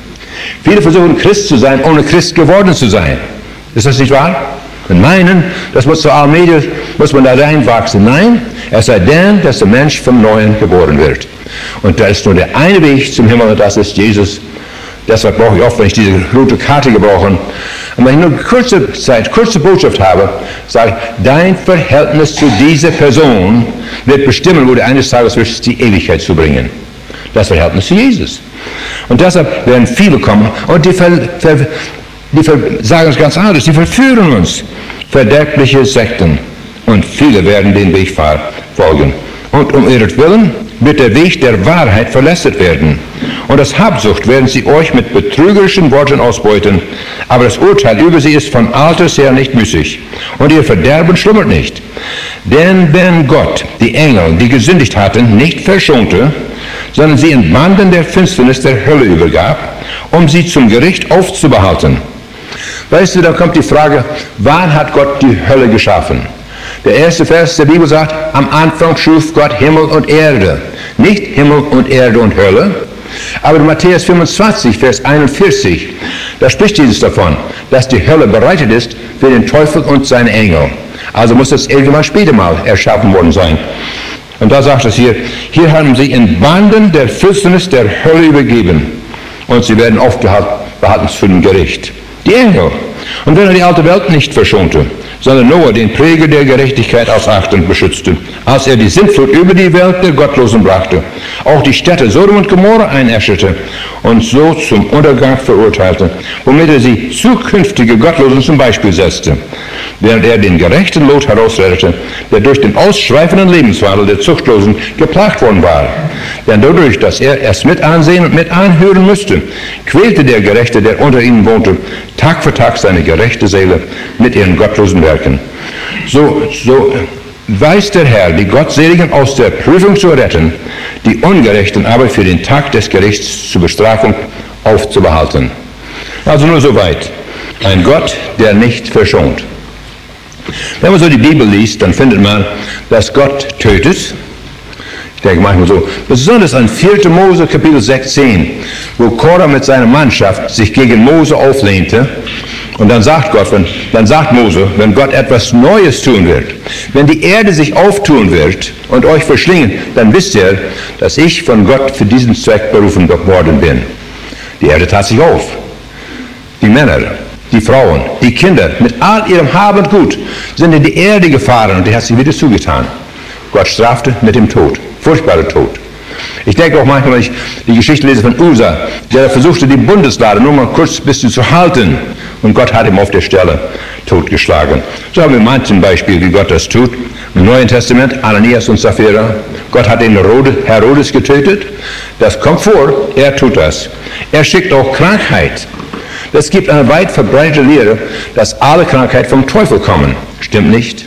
C: Viele versuchen, Christ zu sein, ohne Christ geworden zu sein. Ist das nicht wahr? Und meinen, das muss zur allmählich, muss man da reinwachsen. Nein, es sei denn, dass der Mensch vom Neuen geboren wird. Und da ist nur der eine Weg zum Himmel, und das ist Jesus. Deshalb brauche ich oft, wenn ich diese rote Karte gebrauche, und wenn ich nur kurze Zeit, kurze Botschaft habe, sage ich, dein Verhältnis zu dieser Person wird bestimmen, wo du eines Tages wirst, die Ewigkeit zu bringen. Das Verhältnis zu Jesus. Und deshalb werden viele kommen und die, ver, ver, die ver, sagen es ganz anders, die verführen uns. Verderbliche Sekten. Und viele werden den Weg folgen. Und um ihretwillen wird der Weg der Wahrheit verlästert werden. und aus Habsucht werden sie euch mit betrügerischen Worten ausbeuten, aber das Urteil über sie ist von alters her nicht müßig, und ihr Verderben schlummert nicht. Denn wenn Gott die Engel, die gesündigt hatten, nicht verschonte, sondern sie in Banden der Finsternis der Hölle übergab, um sie zum Gericht aufzubehalten. Weißt du, da kommt die Frage, wann hat Gott die Hölle geschaffen? Der erste Vers der Bibel sagt, am Anfang schuf Gott Himmel und Erde. Nicht Himmel und Erde und Hölle. Aber in Matthäus fünfundzwanzig, Vers einundvierzig, da spricht Jesus davon, dass die Hölle bereitet ist für den Teufel und seine Engel. Also muss das irgendwann später mal erschaffen worden sein. Und da sagt es hier, hier haben sie in Banden der Finsternis der Hölle übergeben. Und sie werden aufgehalten zu dem Gericht. Die Engel. Und wenn er die alte Welt nicht verschonte, sondern Noah, den Träger der Gerechtigkeit aus Achtung beschützte, als er die Sintflut über die Welt der Gottlosen brachte, auch die Städte Sodom und Gomorra einäscherte und so zum Untergang verurteilte, womit er sie zukünftige Gottlosen zum Beispiel setzte, während er den gerechten Lot herausrettete, der durch den ausschweifenden Lebenswandel der Zuchtlosen geplagt worden war. Denn dadurch, dass er es mit ansehen und mit anhören müsste, quälte der Gerechte, der unter ihnen wohnte, Tag für Tag seine gerechte Seele mit ihren gottlosen Werken. So, so weiß der Herr, die Gottseligen aus der Prüfung zu retten, die Ungerechten aber für den Tag des Gerichts zur Bestrafung aufzubehalten. Also nur soweit. Ein Gott, der nicht verschont. Wenn man so die Bibel liest, dann findet man, dass Gott tötet. Ich denke manchmal so, besonders an vierter Mose Kapitel sechzehn, wo Korah mit seiner Mannschaft sich gegen Mose auflehnte. Und dann sagt Gott, wenn, dann sagt Mose, wenn Gott etwas Neues tun wird, wenn die Erde sich auftun wird und euch verschlingen, dann wisst ihr, dass ich von Gott für diesen Zweck berufen worden bin. Die Erde tat sich auf. Die Männer, die Frauen, die Kinder mit all ihrem Hab und Gut sind in die Erde gefahren und die hat sich wieder zugetan. Gott strafte mit dem Tod. Furchtbarer Tod. Ich denke auch manchmal, wenn ich die Geschichte lese von Usa, der versuchte, die Bundeslade nur mal kurz ein bisschen zu halten und Gott hat ihm auf der Stelle totgeschlagen. So haben wir manchen Beispiel, wie Gott das tut. Im Neuen Testament, Ananias und Sapphira. Gott hat den Herodes getötet. Das kommt vor, er tut das. Er schickt auch Krankheit. Es gibt eine weit verbreitete Lehre, dass alle Krankheit vom Teufel kommen. Stimmt nicht.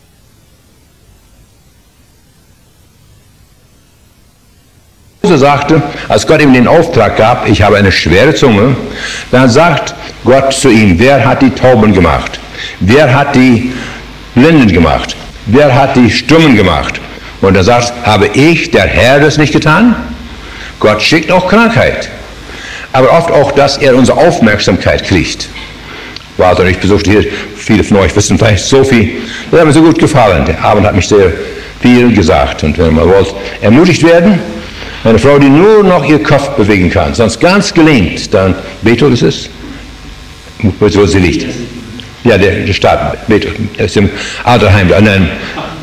C: Mose sagte, als Gott ihm den Auftrag gab, ich habe eine schwere Zunge, dann sagt Gott zu ihm, wer hat die Tauben gemacht? Wer hat die Blinden gemacht? Wer hat die Stummen gemacht? Und er sagt, habe ich, der Herr, das nicht getan? Gott schickt auch Krankheit. Aber oft auch, dass er unsere Aufmerksamkeit kriegt. Walter, ich besuchte hier, viele von euch wissen vielleicht Sophie, das hat mir so gut gefallen. Der Abend hat mich sehr viel gesagt. Und wenn man wollt, ermutigt werden, eine Frau, die nur noch ihr Kopf bewegen kann, sonst ganz gelähmt, dann, Bethel ist es, wo sie liegt. Ja, der, der Staat, Bethel, er ist im Alterheim. Nein.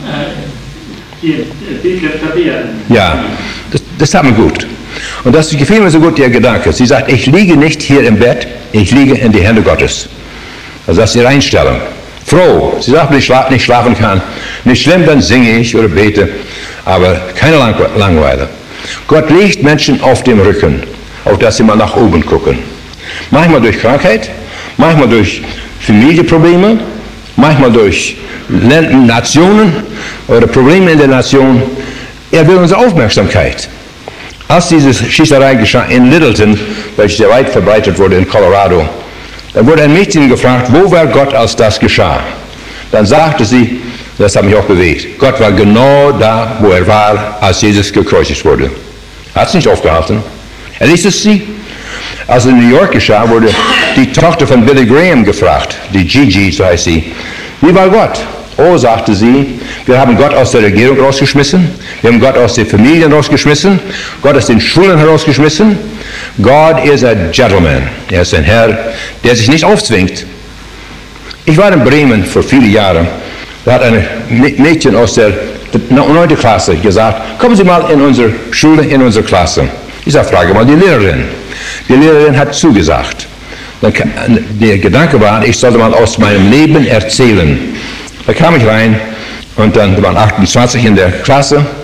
C: Ja, das, das hat mir gut. Und das gefiel mir so gut, der Gedanke. Sie sagt, ich liege nicht hier im Bett, ich liege in die Hände Gottes. Also das ist ihre Einstellung. Froh. Sie sagt, wenn ich nicht schlafen kann, nicht schlimm, dann singe ich oder bete, aber keine Langeweile. Gott legt Menschen auf dem Rücken, auf dass sie mal nach oben gucken. Manchmal durch Krankheit, manchmal durch Familienprobleme, manchmal durch Nationen oder Probleme in der Nation. Er will unsere Aufmerksamkeit. Als diese Schießerei geschah in Littleton, welche sehr weit verbreitet wurde in Colorado, dann wurde ein Mädchen gefragt, wo war Gott, als das geschah? Dann sagte sie, das hat mich auch bewegt, Gott war genau da, wo er war, als Jesus gekreuzigt wurde. Er hat es nicht aufgehalten. Er ließ es sie. Als es in New York geschah, wurde die Tochter von Billy Graham gefragt, die Gigi, so heißt sie, wie war Gott? Oh, sagte sie, wir haben Gott aus der Regierung rausgeschmissen, wir haben Gott aus den Familien rausgeschmissen, Gott aus den Schulen herausgeschmissen. God is a gentleman. Er ist ein Herr, der sich nicht aufzwingt. Ich war in Bremen vor vielen Jahren. Da hat ein Mädchen aus der neunten Klasse gesagt, kommen Sie mal in unsere Schule, in unsere Klasse. Ich sage, frage mal die Lehrerin. Die Lehrerin hat zugesagt. Der Gedanke war, ich sollte mal aus meinem Leben erzählen. Da kam ich rein und dann waren achtundzwanzig in der Klasse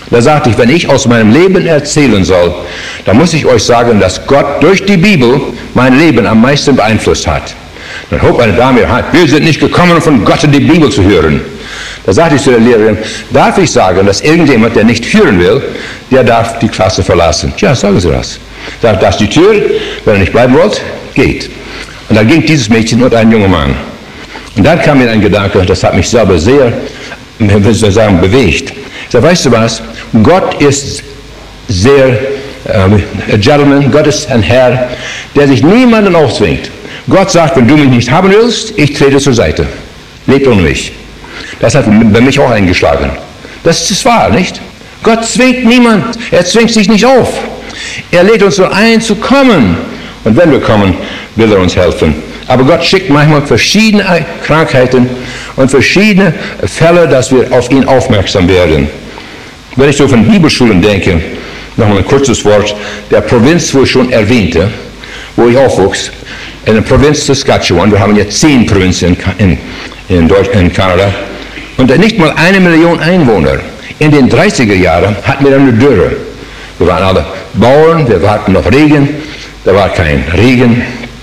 C: Da sagte ich, wenn ich aus meinem Leben erzählen soll, dann muss ich euch sagen, dass Gott durch die Bibel mein Leben am meisten beeinflusst hat. Dann hob eine Dame, wir sind nicht gekommen, von Gott in die Bibel zu hören. Da sagte ich zu der Lehrerin, darf ich sagen, dass irgendjemand, der nicht hören will, der darf die Klasse verlassen? Ja, sagen Sie das. Da ist die Tür, wenn ihr nicht bleiben wollt, geht. Und dann ging dieses Mädchen und ein junger Mann. Und dann kam mir ein Gedanke, das hat mich selber sehr, wie soll ich sagen, bewegt. Ich sage, weißt du was, Gott ist sehr, äh, Gentleman, Gott ist ein Herr, der sich niemanden aufzwingt. Gott sagt, wenn du mich nicht haben willst, ich trete zur Seite. Lebt ohne mich. Das hat bei mich auch eingeschlagen. Das ist wahr, nicht? Gott zwingt niemand, er zwingt sich nicht auf. Er lädt uns nur ein, zu kommen. Und wenn wir kommen, will er uns helfen. Aber Gott schickt manchmal verschiedene Krankheiten und verschiedene Fälle, dass wir auf ihn aufmerksam werden. Wenn ich so von Bibelschulen denke, nochmal ein kurzes Wort, der Provinz, wo ich schon erwähnte, wo ich aufwuchs, in der Provinz Saskatchewan, wir haben jetzt zehn Provinzen in, in, Deutsch, in Kanada, und nicht mal eine Million Einwohner. In den dreißiger Jahren hatten wir eine Dürre. Wir waren alle Bauern, wir hatten noch Regen, da war kein Regen.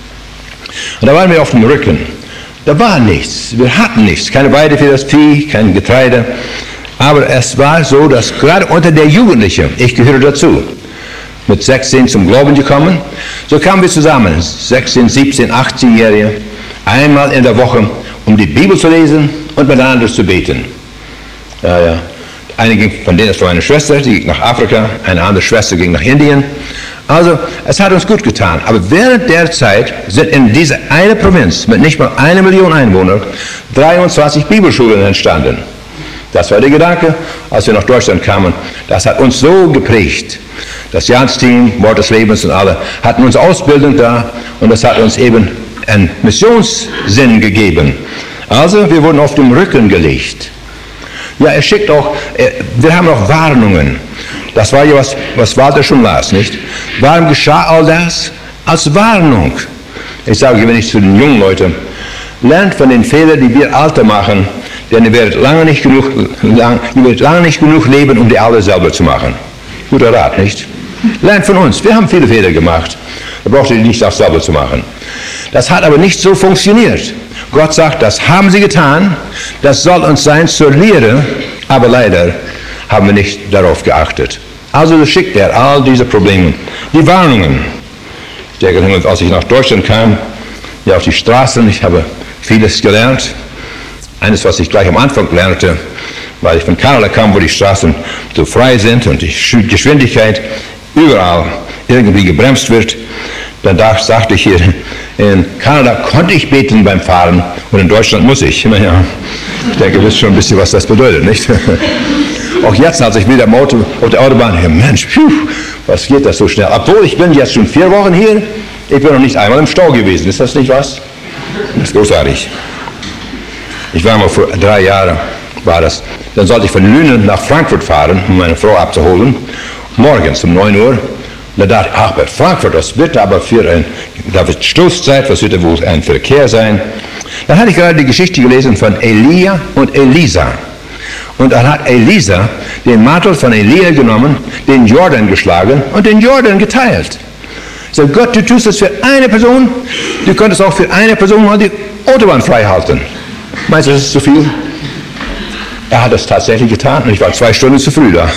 C: Und da waren wir auf dem Rücken. Da war nichts, wir hatten nichts, keine Weide für das Vieh, kein Getreide. Aber es war so, dass gerade unter der Jugendlichen, ich gehöre dazu, mit sechzehn zum Glauben gekommen, so kamen wir zusammen, sechzehn, siebzehn, achtzehnjährige, einmal in der Woche, um die Bibel zu lesen und miteinander zu beten. Ja, ja. Einige von denen ist meine Schwester, die ging nach Afrika, eine andere Schwester ging nach Indien. Also, es hat uns gut getan. Aber während der Zeit sind in dieser eine Provinz mit nicht mal einer Million Einwohnern dreiundzwanzig Bibelschulen entstanden. Das war der Gedanke, als wir nach Deutschland kamen. Das hat uns so geprägt. Das Jans-Team, Wort des Lebens und alle hatten uns Ausbildung da und das hat uns eben einen Missionssinn gegeben. Also, wir wurden auf den Rücken gelegt. Ja, er schickt auch, wir haben auch Warnungen. Das war ja was, was Walter schon las, nicht? Warum geschah all das? Als Warnung. Ich sage, wenn ich zu den jungen Leuten, lernt von den Fehlern, die wir Alte machen, denn ihr werdet lange nicht genug, lang, ihr werdet lange nicht genug leben, um die alle selber zu machen. Guter Rat, nicht? Lernt von uns. Wir haben viele Fehler gemacht. Da braucht ihr nicht auch selber zu machen. Das hat aber nicht so funktioniert. Gott sagt, das haben sie getan, das soll uns sein zur Lehre, aber leider haben wir nicht darauf geachtet. Also schickt er all diese Probleme, die Warnungen. Ich denke, als ich nach Deutschland kam, ja auf die Straßen, ich habe vieles gelernt. Eines, was ich gleich am Anfang lernte, weil ich von Kanada kam, wo die Straßen so frei sind und die Geschwindigkeit überall irgendwie gebremst wird. Dann sagte ich hier, in Kanada konnte ich beten beim Fahren und in Deutschland muss ich. Naja, ich denke, ihr wisst schon ein bisschen, was das bedeutet, nicht? Auch jetzt, als ich wieder im Auto, auf der Autobahn, ja, Mensch, pfiuh, was geht das so schnell? Obwohl, ich bin jetzt schon vier Wochen hier, ich bin noch nicht einmal im Stau gewesen. Ist das nicht was? Das ist großartig. Ich war mal vor drei Jahren, war das, dann sollte ich von Lünen nach Frankfurt fahren, um meine Frau abzuholen, morgens um neun Uhr. Da dachte ich, ach, bei Frankfurt, das wird aber für ein, da wird Stoßzeit, was wird da wohl ein Verkehr sein? Dann hatte ich gerade die Geschichte gelesen von Elia und Elisa. Und dann hat Elisa den Mantel von Elia genommen, den Jordan geschlagen und den Jordan geteilt. Ich sage, Gott, du tust das für eine Person, du könntest auch für eine Person mal die Autobahn frei halten. Meinst du, das ist zu viel? Er hat das tatsächlich getan und ich war zwei Stunden zu früh da.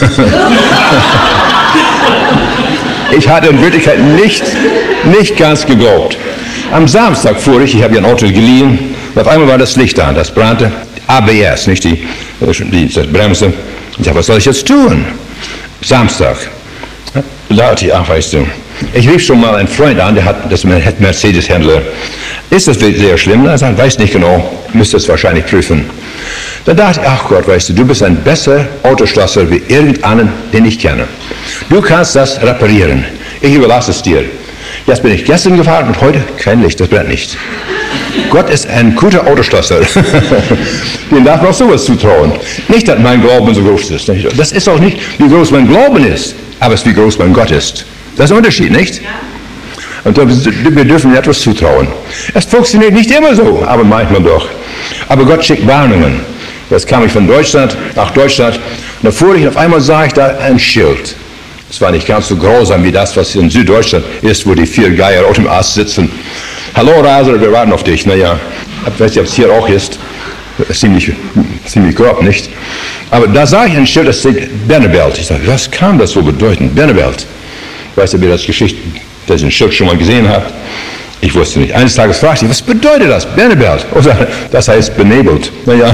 C: Ich hatte in Wirklichkeit nicht, nicht ganz geglaubt. Am Samstag fuhr ich, ich habe ja ein Auto geliehen, und auf einmal war das Licht an, das brannte, A B S, nicht die, die, die Bremse. Ich sage, was soll ich jetzt tun? Samstag. Da dachte ich, ach, weißt du, ich rief schon mal einen Freund an, der hat das Mercedes-Händler. Ist das sehr schlimm? Er sagt, weiß nicht genau, müsste es wahrscheinlich prüfen. Dann dachte ich, ach Gott, weißt du, du bist ein besserer Autoschlosser wie irgendeinen, den ich kenne. Du kannst das reparieren. Ich überlasse es dir. Jetzt bin ich gestern gefahren und heute kein Licht, das brennt nicht. Gott ist ein guter Autoschlosser. Den darf man auch sowas zutrauen. Nicht, dass mein Glauben so groß ist. Das ist auch nicht, wie groß mein Glauben ist, aber es ist, wie groß mein Gott ist. Das ist ein Unterschied, nicht? Und wir dürfen etwas zutrauen. Es funktioniert nicht immer so, aber manchmal doch. Aber Gott schickt Warnungen. Jetzt kam ich von Deutschland nach Deutschland und da fuhr ich und auf einmal sah ich da ein Schild. Es war nicht ganz so grausam wie das, was in Süddeutschland ist, wo die vier Geier auf dem Ast sitzen. Hallo Raser, wir warten auf dich. Naja, ich weiß nicht, ob es hier auch ist. Ziemlich, ziemlich grob, nicht? Aber da sah ich ein Schild, das steht Bernebelt. Ich sagte, was kann das so bedeuten? Bernebelt. Ich weiß nicht, ob ihr das Geschichte, das ein Schild schon mal gesehen habt. Ich wusste nicht. Eines Tages fragte ich, was bedeutet das? Bernebelt. Oder das heißt benebelt. Naja.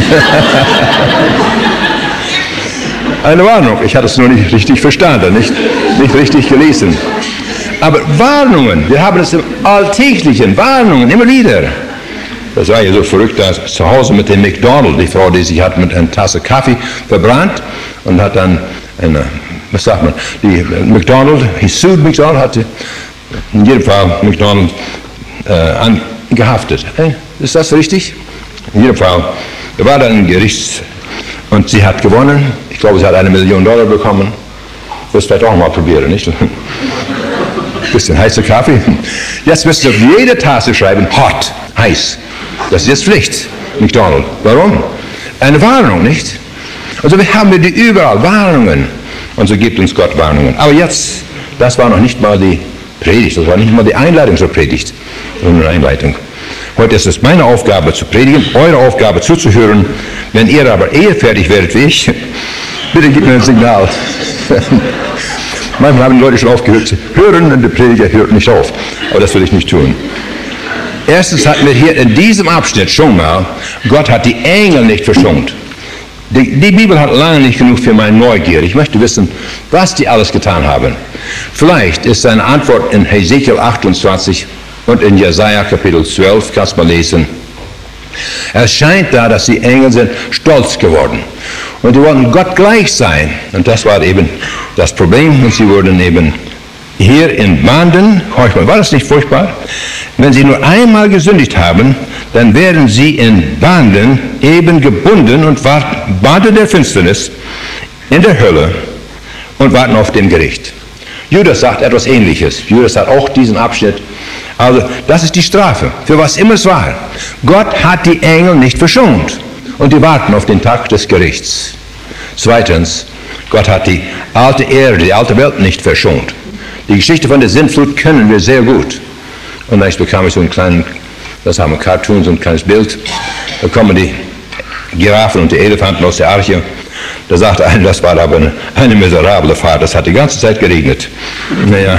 C: Eine Warnung. Ich hatte es nur nicht richtig verstanden, nicht, nicht richtig gelesen. Aber Warnungen, wir haben es im Alltäglichen, Warnungen, immer wieder. Das war ja so verrückt, da zu Hause mit dem McDonald, die Frau, die sich hat mit einer Tasse Kaffee verbrannt und hat dann eine, was sagt man, die McDonald, he sued McDonald, hatte in jedem Fall McDonald äh, angehaftet. Hey, ist das richtig? In jedem Fall, da war dann ein Gericht und sie hat gewonnen. Ich glaube, sie hat eine Million Dollar bekommen. Das vielleicht auch mal probieren, nicht? Ein bisschen heißer Kaffee. Jetzt müsst ihr auf jede Tasse schreiben, hot, heiß. Das ist jetzt Pflicht, McDonald. Warum? Eine Warnung, nicht? Also wir haben die überall Warnungen. Und so gibt uns Gott Warnungen. Aber jetzt, das war noch nicht mal die Predigt, das war nicht mal die Einleitung zur Predigt, sondern eine Einleitung. Heute ist es meine Aufgabe zu predigen, eure Aufgabe zuzuhören. Wenn ihr aber eher fertig werdet wie ich, bitte gebt mir ein Signal. Manchmal haben die Leute schon aufgehört zu hören und der Prediger hört nicht auf. Aber das will ich nicht tun. Erstens hatten wir hier in diesem Abschnitt schon mal, Gott hat die Engel nicht verschont. Die, die Bibel hat lange nicht genug für meine Neugier. Ich möchte wissen, was die alles getan haben. Vielleicht ist eine Antwort in Hesekiel achtundzwanzig und in Jesaja Kapitel zwölf, kannst du mal lesen. Es scheint da, dass die Engel sind stolz geworden. Und die wollten Gott gleich sein. Und das war eben das Problem. Und sie wurden eben hier in Banden, war das nicht furchtbar? Wenn sie nur einmal gesündigt haben, dann werden sie in Banden eben gebunden und warten, Bande der Finsternis in der Hölle und warten auf dem Gericht. Judas sagt etwas Ähnliches. Judas hat auch diesen Abschnitt. Also das ist die Strafe, für was immer es war. Gott hat die Engel nicht verschont und die warten auf den Tag des Gerichts. Zweitens, Gott hat die alte Erde, die alte Welt nicht verschont. Die Geschichte von der Sintflut kennen wir sehr gut. Und dann bekam ich so einen kleinen, das haben wir Cartoon, so ein kleines Bild. Da kommen die Giraffen und die Elefanten aus der Arche. Da sagte einer, das war aber eine, eine miserable Fahrt, das hat die ganze Zeit geregnet. Naja,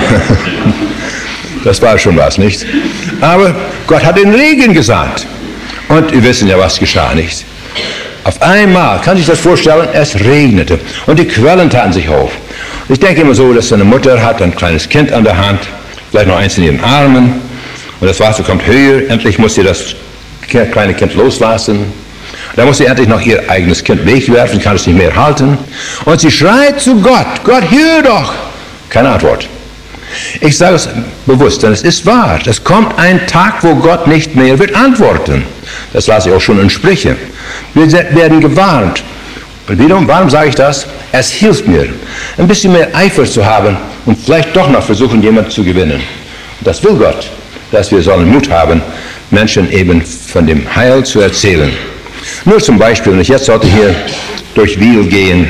C: das war schon was, nicht? Aber Gott hat den Regen gesandt. Und wir wissen ja, was geschah, nicht? Auf einmal, kann sich das vorstellen, es regnete und die Quellen taten sich auf. Ich denke immer so, dass eine Mutter hat ein kleines Kind an der Hand, vielleicht noch eins in ihren Armen, und das Wasser kommt höher, endlich muss sie das kleine Kind loslassen. Da muss sie endlich noch ihr eigenes Kind wegwerfen, kann es nicht mehr halten. Und sie schreit zu Gott, Gott, hör doch! Keine Antwort. Ich sage es bewusst, denn es ist wahr. Es kommt ein Tag, wo Gott nicht mehr wird antworten. Das las ich auch schon in Sprüche. Wir werden gewarnt. Und wiederum, warum sage ich das? Es hilft mir, ein bisschen mehr Eifer zu haben und vielleicht doch noch versuchen, jemanden zu gewinnen. Und das will Gott, dass wir sollen Mut haben, Menschen eben von dem Heil zu erzählen. Nur zum Beispiel, wenn ich jetzt heute hier durch Wiel gehen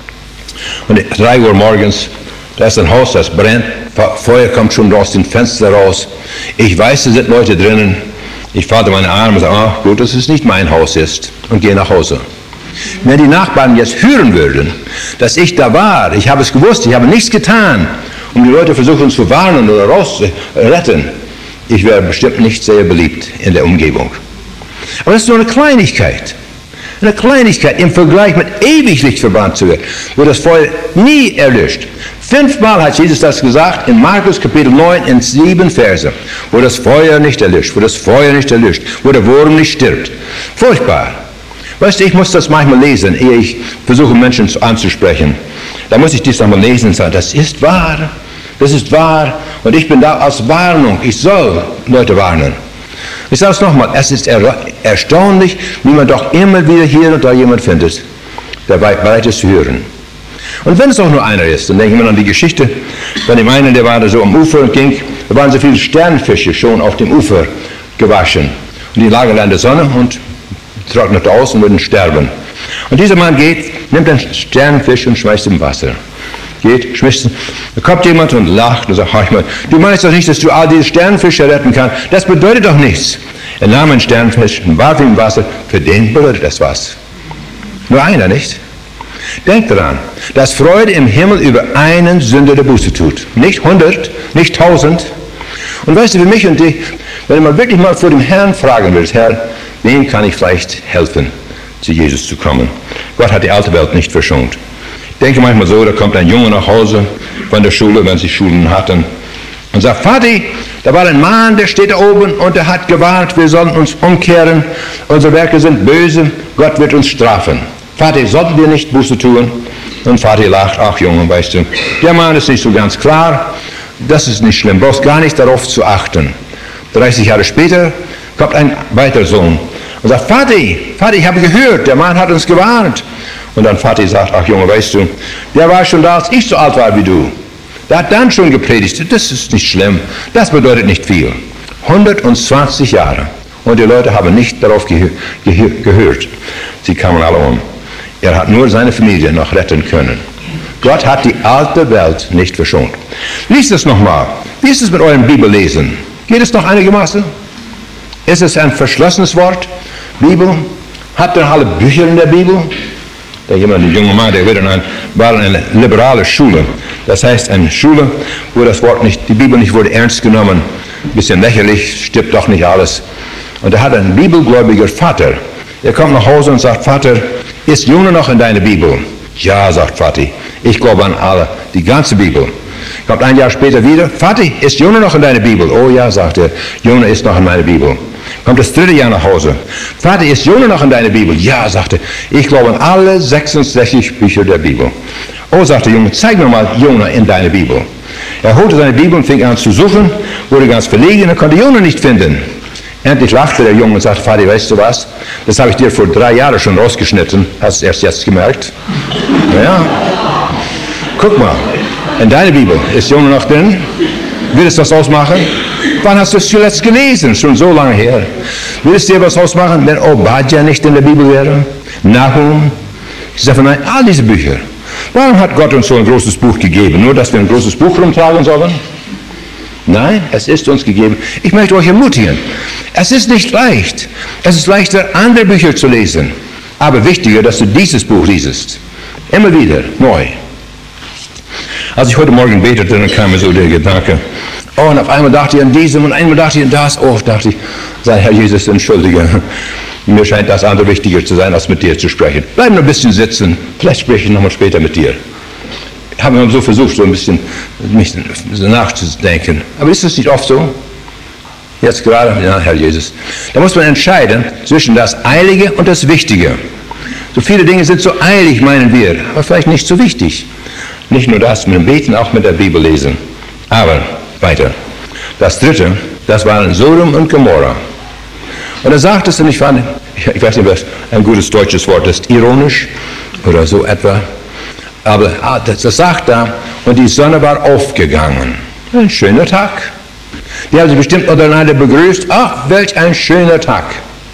C: und drei Uhr morgens, da ist ein Haus, das brennt, Feuer kommt schon aus den Fenstern raus. Ich weiß, da sind Leute drinnen. Ich falte meine Arme und sage, ach gut, dass es nicht mein Haus ist, und gehe nach Hause. Wenn die Nachbarn jetzt hören würden, dass ich da war, ich habe es gewusst, ich habe nichts getan, um die Leute versuchen zu warnen oder rauszuretten, ich wäre bestimmt nicht sehr beliebt in der Umgebung. Aber das ist nur eine Kleinigkeit. Eine Kleinigkeit im Vergleich mit ewig Licht verbrannt zu werden, wo das Feuer nie erlischt. Fünfmal hat Jesus das gesagt in Markus Kapitel neun in sieben Verse, wo das Feuer nicht erlischt, wo das Feuer nicht erlischt, wo der Wurm nicht stirbt. Furchtbar. Weißt du, ich muss das manchmal lesen, ehe ich versuche, Menschen anzusprechen. Da muss ich dies nochmal lesen und sagen, das ist wahr, das ist wahr, und ich bin da als Warnung, ich soll Leute warnen. Ich sage es nochmal, es ist er erstaunlich, wie man doch immer wieder hier und da jemand findet, der bereit ist zu hören. Und wenn es auch nur einer ist, dann denke ich mir an die Geschichte von dem einen, der war da so am Ufer und ging, da waren so viele Sternfische schon auf dem Ufer gewaschen. Und die lagen da in der Sonne und trocknete aus und würden sterben. Und dieser Mann geht, nimmt einen Sternfisch und schmeißt im Wasser. Geht, schmeißt, da kommt jemand und lacht und sagt, mal, du meinst doch nicht, dass du all diese Sternfische retten kannst. Das bedeutet doch nichts. Er nahm einen Sternfisch und warf ihn im Wasser. Für den bedeutet das was. Nur einer, nicht? Denkt daran, dass Freude im Himmel über einen Sünder der Buße tut. Nicht hundert, nicht tausend. Und weißt du, für mich und dich, wenn man wirklich mal vor dem Herrn fragen will, Herr, wem kann ich vielleicht helfen, zu Jesus zu kommen? Gott hat die alte Welt nicht verschont. Ich denke manchmal so, da kommt ein Junge nach Hause von der Schule, wenn sie Schulen hatten, und sagt, Vati, da war ein Mann, der steht da oben und der hat gewarnt, wir sollen uns umkehren, unsere Werke sind böse, Gott wird uns strafen. Vati, sollten wir nicht Buße tun? Und Vati lacht, ach Junge, weißt du, der Mann ist nicht so ganz klar, das ist nicht schlimm, brauchst gar nicht darauf zu achten. dreißig Jahre später kommt ein weiterer Sohn und sagt, Vati, Vati, ich habe gehört, der Mann hat uns gewarnt. Und dann Vati sagt, ach Junge, weißt du, der war schon da, als ich so alt war wie du. Der hat dann schon gepredigt, das ist nicht schlimm, das bedeutet nicht viel. hundertzwanzig Jahre und die Leute haben nicht darauf ge ge gehört. Sie kamen alle um. Er hat nur seine Familie noch retten können. Gott hat die alte Welt nicht verschont. Lies es nochmal. Wie ist es mit eurem Bibellesen? Geht es noch einigermaßen? Ist es ein verschlossenes Wort? Bibel? Habt ihr alle Bücher in der Bibel? Da jemand, ein junger Mann, der wird in ein, war in eine liberale Schule. Das heißt, eine Schule, wo das Wort nicht, die Bibel nicht wurde ernst genommen. Ein bisschen lächerlich, stimmt doch nicht alles. Und er hat einen bibelgläubiger Vater. Er kommt nach Hause und sagt, Vater, ist Jona noch in deiner Bibel? Ja, sagt Vati, ich glaube an alle, die ganze Bibel. Kommt ein Jahr später wieder, Vati, ist Jona noch in deiner Bibel? Oh ja, sagt er, Jona ist noch in meiner Bibel. Kommt das dritte Jahr nach Hause. Vati, ist Jona noch in deiner Bibel? Ja, sagte er, ich glaube an alle sechsundsechzig Bücher der Bibel. Oh, sagte der Junge, zeig mir mal Jona in deiner Bibel. Er holte seine Bibel und fing an zu suchen, wurde ganz verlegen, er konnte Jona nicht finden. Endlich lachte der Junge und sagte, Vati, weißt du was, das habe ich dir vor drei Jahren schon rausgeschnitten, hast du erst jetzt gemerkt? Naja, guck mal, in deiner Bibel ist Jona noch drin, will es das ausmachen? Wann hast du es zuletzt gelesen? Schon so lange her. Will es dir was ausmachen, wenn Obadja nicht in der Bibel wäre? Nahum? Ich sage, nein, all diese Bücher. Warum hat Gott uns so ein großes Buch gegeben? Nur, dass wir ein großes Buch rumtragen sollen? Nein, es ist uns gegeben. Ich möchte euch ermutigen. Es ist nicht leicht. Es ist leichter, andere Bücher zu lesen. Aber wichtiger, dass du dieses Buch liest. Immer wieder, neu. Als ich heute Morgen betete, dann kam mir so der Gedanke, oh, und auf einmal dachte ich an diesem und einmal dachte ich an das. Oh, dachte ich, sei Herr Jesus, entschuldige. Mir scheint das andere wichtiger zu sein, als mit dir zu sprechen. Bleib noch ein bisschen sitzen. Vielleicht spreche ich nochmal später mit dir. Ich habe so versucht, so ein bisschen mich so nachzudenken. Aber ist das nicht oft so? Jetzt gerade, ja, Herr Jesus. Da muss man entscheiden zwischen das Eilige und das Wichtige. So viele Dinge sind so eilig, meinen wir, aber vielleicht nicht so wichtig. Nicht nur das mit dem Beten, auch mit der Bibel lesen. Aber weiter. Das dritte, das waren Sodom und Gomorra. Und er sagt es, und ich fand, ich weiß nicht, was ein gutes deutsches Wort ist, ironisch oder so etwa. Aber ah, das, das sagt da, und die Sonne war aufgegangen. Ein schöner Tag. Die haben sich bestimmt untereinander begrüßt. Ach, welch ein schöner Tag.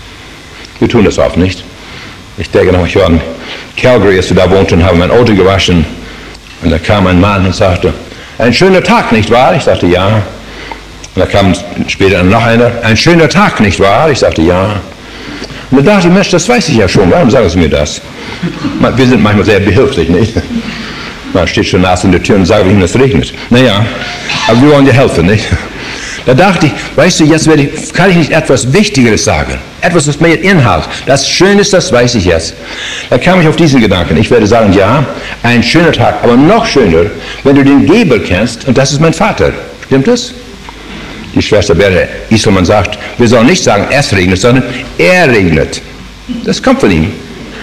C: Wir tun das oft nicht. Ich denke noch, ich war in Calgary, als wir da wohnten, haben mein Auto gewaschen. Und da kam ein Mann und sagte, ein schöner Tag, nicht wahr? Ich sagte, ja. Und da kam später noch einer, ein schöner Tag, nicht wahr? Ich sagte, ja. Und da dachte ich, Mensch, das weiß ich ja schon, warum sagen Sie mir das? Wir sind manchmal sehr behilflich, nicht? Man steht schon nass in der Tür und sagt ihm, es regnet. Naja, aber wir wollen dir helfen, nicht? Da dachte ich, weißt du, jetzt werde ich, kann ich nicht etwas Wichtigeres sagen. Etwas, was mehr Inhalt. Das Schöne ist, das weiß ich jetzt. Da kam ich auf diesen Gedanken. Ich werde sagen, ja, ein schöner Tag, aber noch schöner, wenn du den Geber kennst, und das ist mein Vater. Stimmt das? Die Schwester Berta Iselmann sagt, wir sollen nicht sagen, es regnet, sondern er regnet. Das kommt von ihm.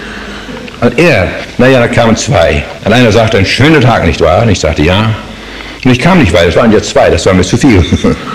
C: Und er, naja, da kamen zwei. Und einer sagte, ein schöner Tag, nicht wahr? Und ich sagte, ja. Und ich kam nicht weiter, es waren jetzt zwei, das war mir zu viel.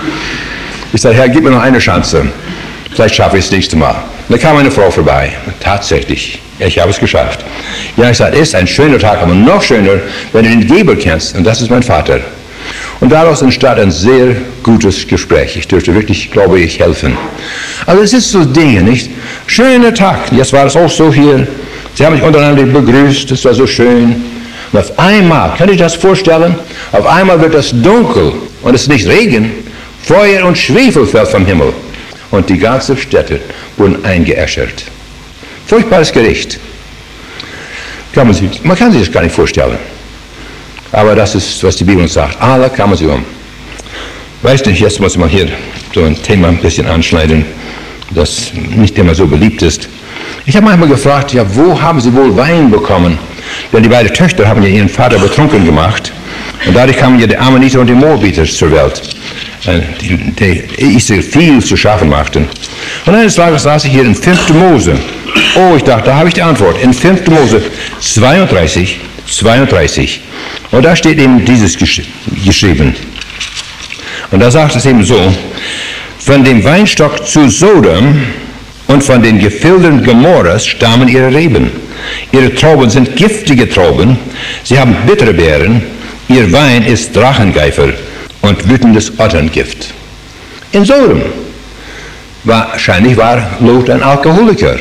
C: Ich sagte, Herr, gib mir noch eine Chance. Vielleicht schaffe ich es das nächste Mal. Und da kam eine Frau vorbei. Und tatsächlich, ich habe es geschafft. Ja, ich sagte, es ist ein schöner Tag, aber noch schöner, wenn du den Geber kennst. Und das ist mein Vater. Und daraus entstand ein sehr gutes Gespräch. Ich dürfte wirklich, glaube ich, helfen. Also es ist so Dinge, nicht? Schöner Tag. Jetzt war es auch so hier. Sie haben sich untereinander begrüßt, es war so schön. Und auf einmal, könnt ihr euch das vorstellen? Auf einmal wird es dunkel und es ist nicht Regen, Feuer und Schwefel fällt vom Himmel. Und die ganze Städte wurden eingeäschert. Furchtbares Gericht. Kann man, sich, man kann sich das gar nicht vorstellen. Aber das ist, was die Bibel uns sagt. Alle kamen sie um. Weiß nicht, jetzt muss man hier so ein Thema ein bisschen anschneiden, das nicht immer so beliebt ist. Ich habe manchmal gefragt, ja, wo haben sie wohl Wein bekommen? Denn die beiden Töchter haben ja ihren Vater betrunken gemacht. Und dadurch kamen ja die Ammoniter und die Moabiter zur Welt, die, die Israel viel zu schaffen machten. Und eines Tages saß ich hier in fünften Mose. Oh, ich dachte, da habe ich die Antwort. In fünften Mose zweiunddreißig, zweiunddreißig. Und da steht eben dieses gesch geschrieben. Und da sagt es eben so, von dem Weinstock zu Sodom und von den Gefilden Gomorras stammen ihre Reben. Ihre Trauben sind giftige Trauben, sie haben bittere Beeren, ihr Wein ist Drachengeifer und wütendes Otterngift. In Sodom. Wahrscheinlich war Lot ein Alkoholiker.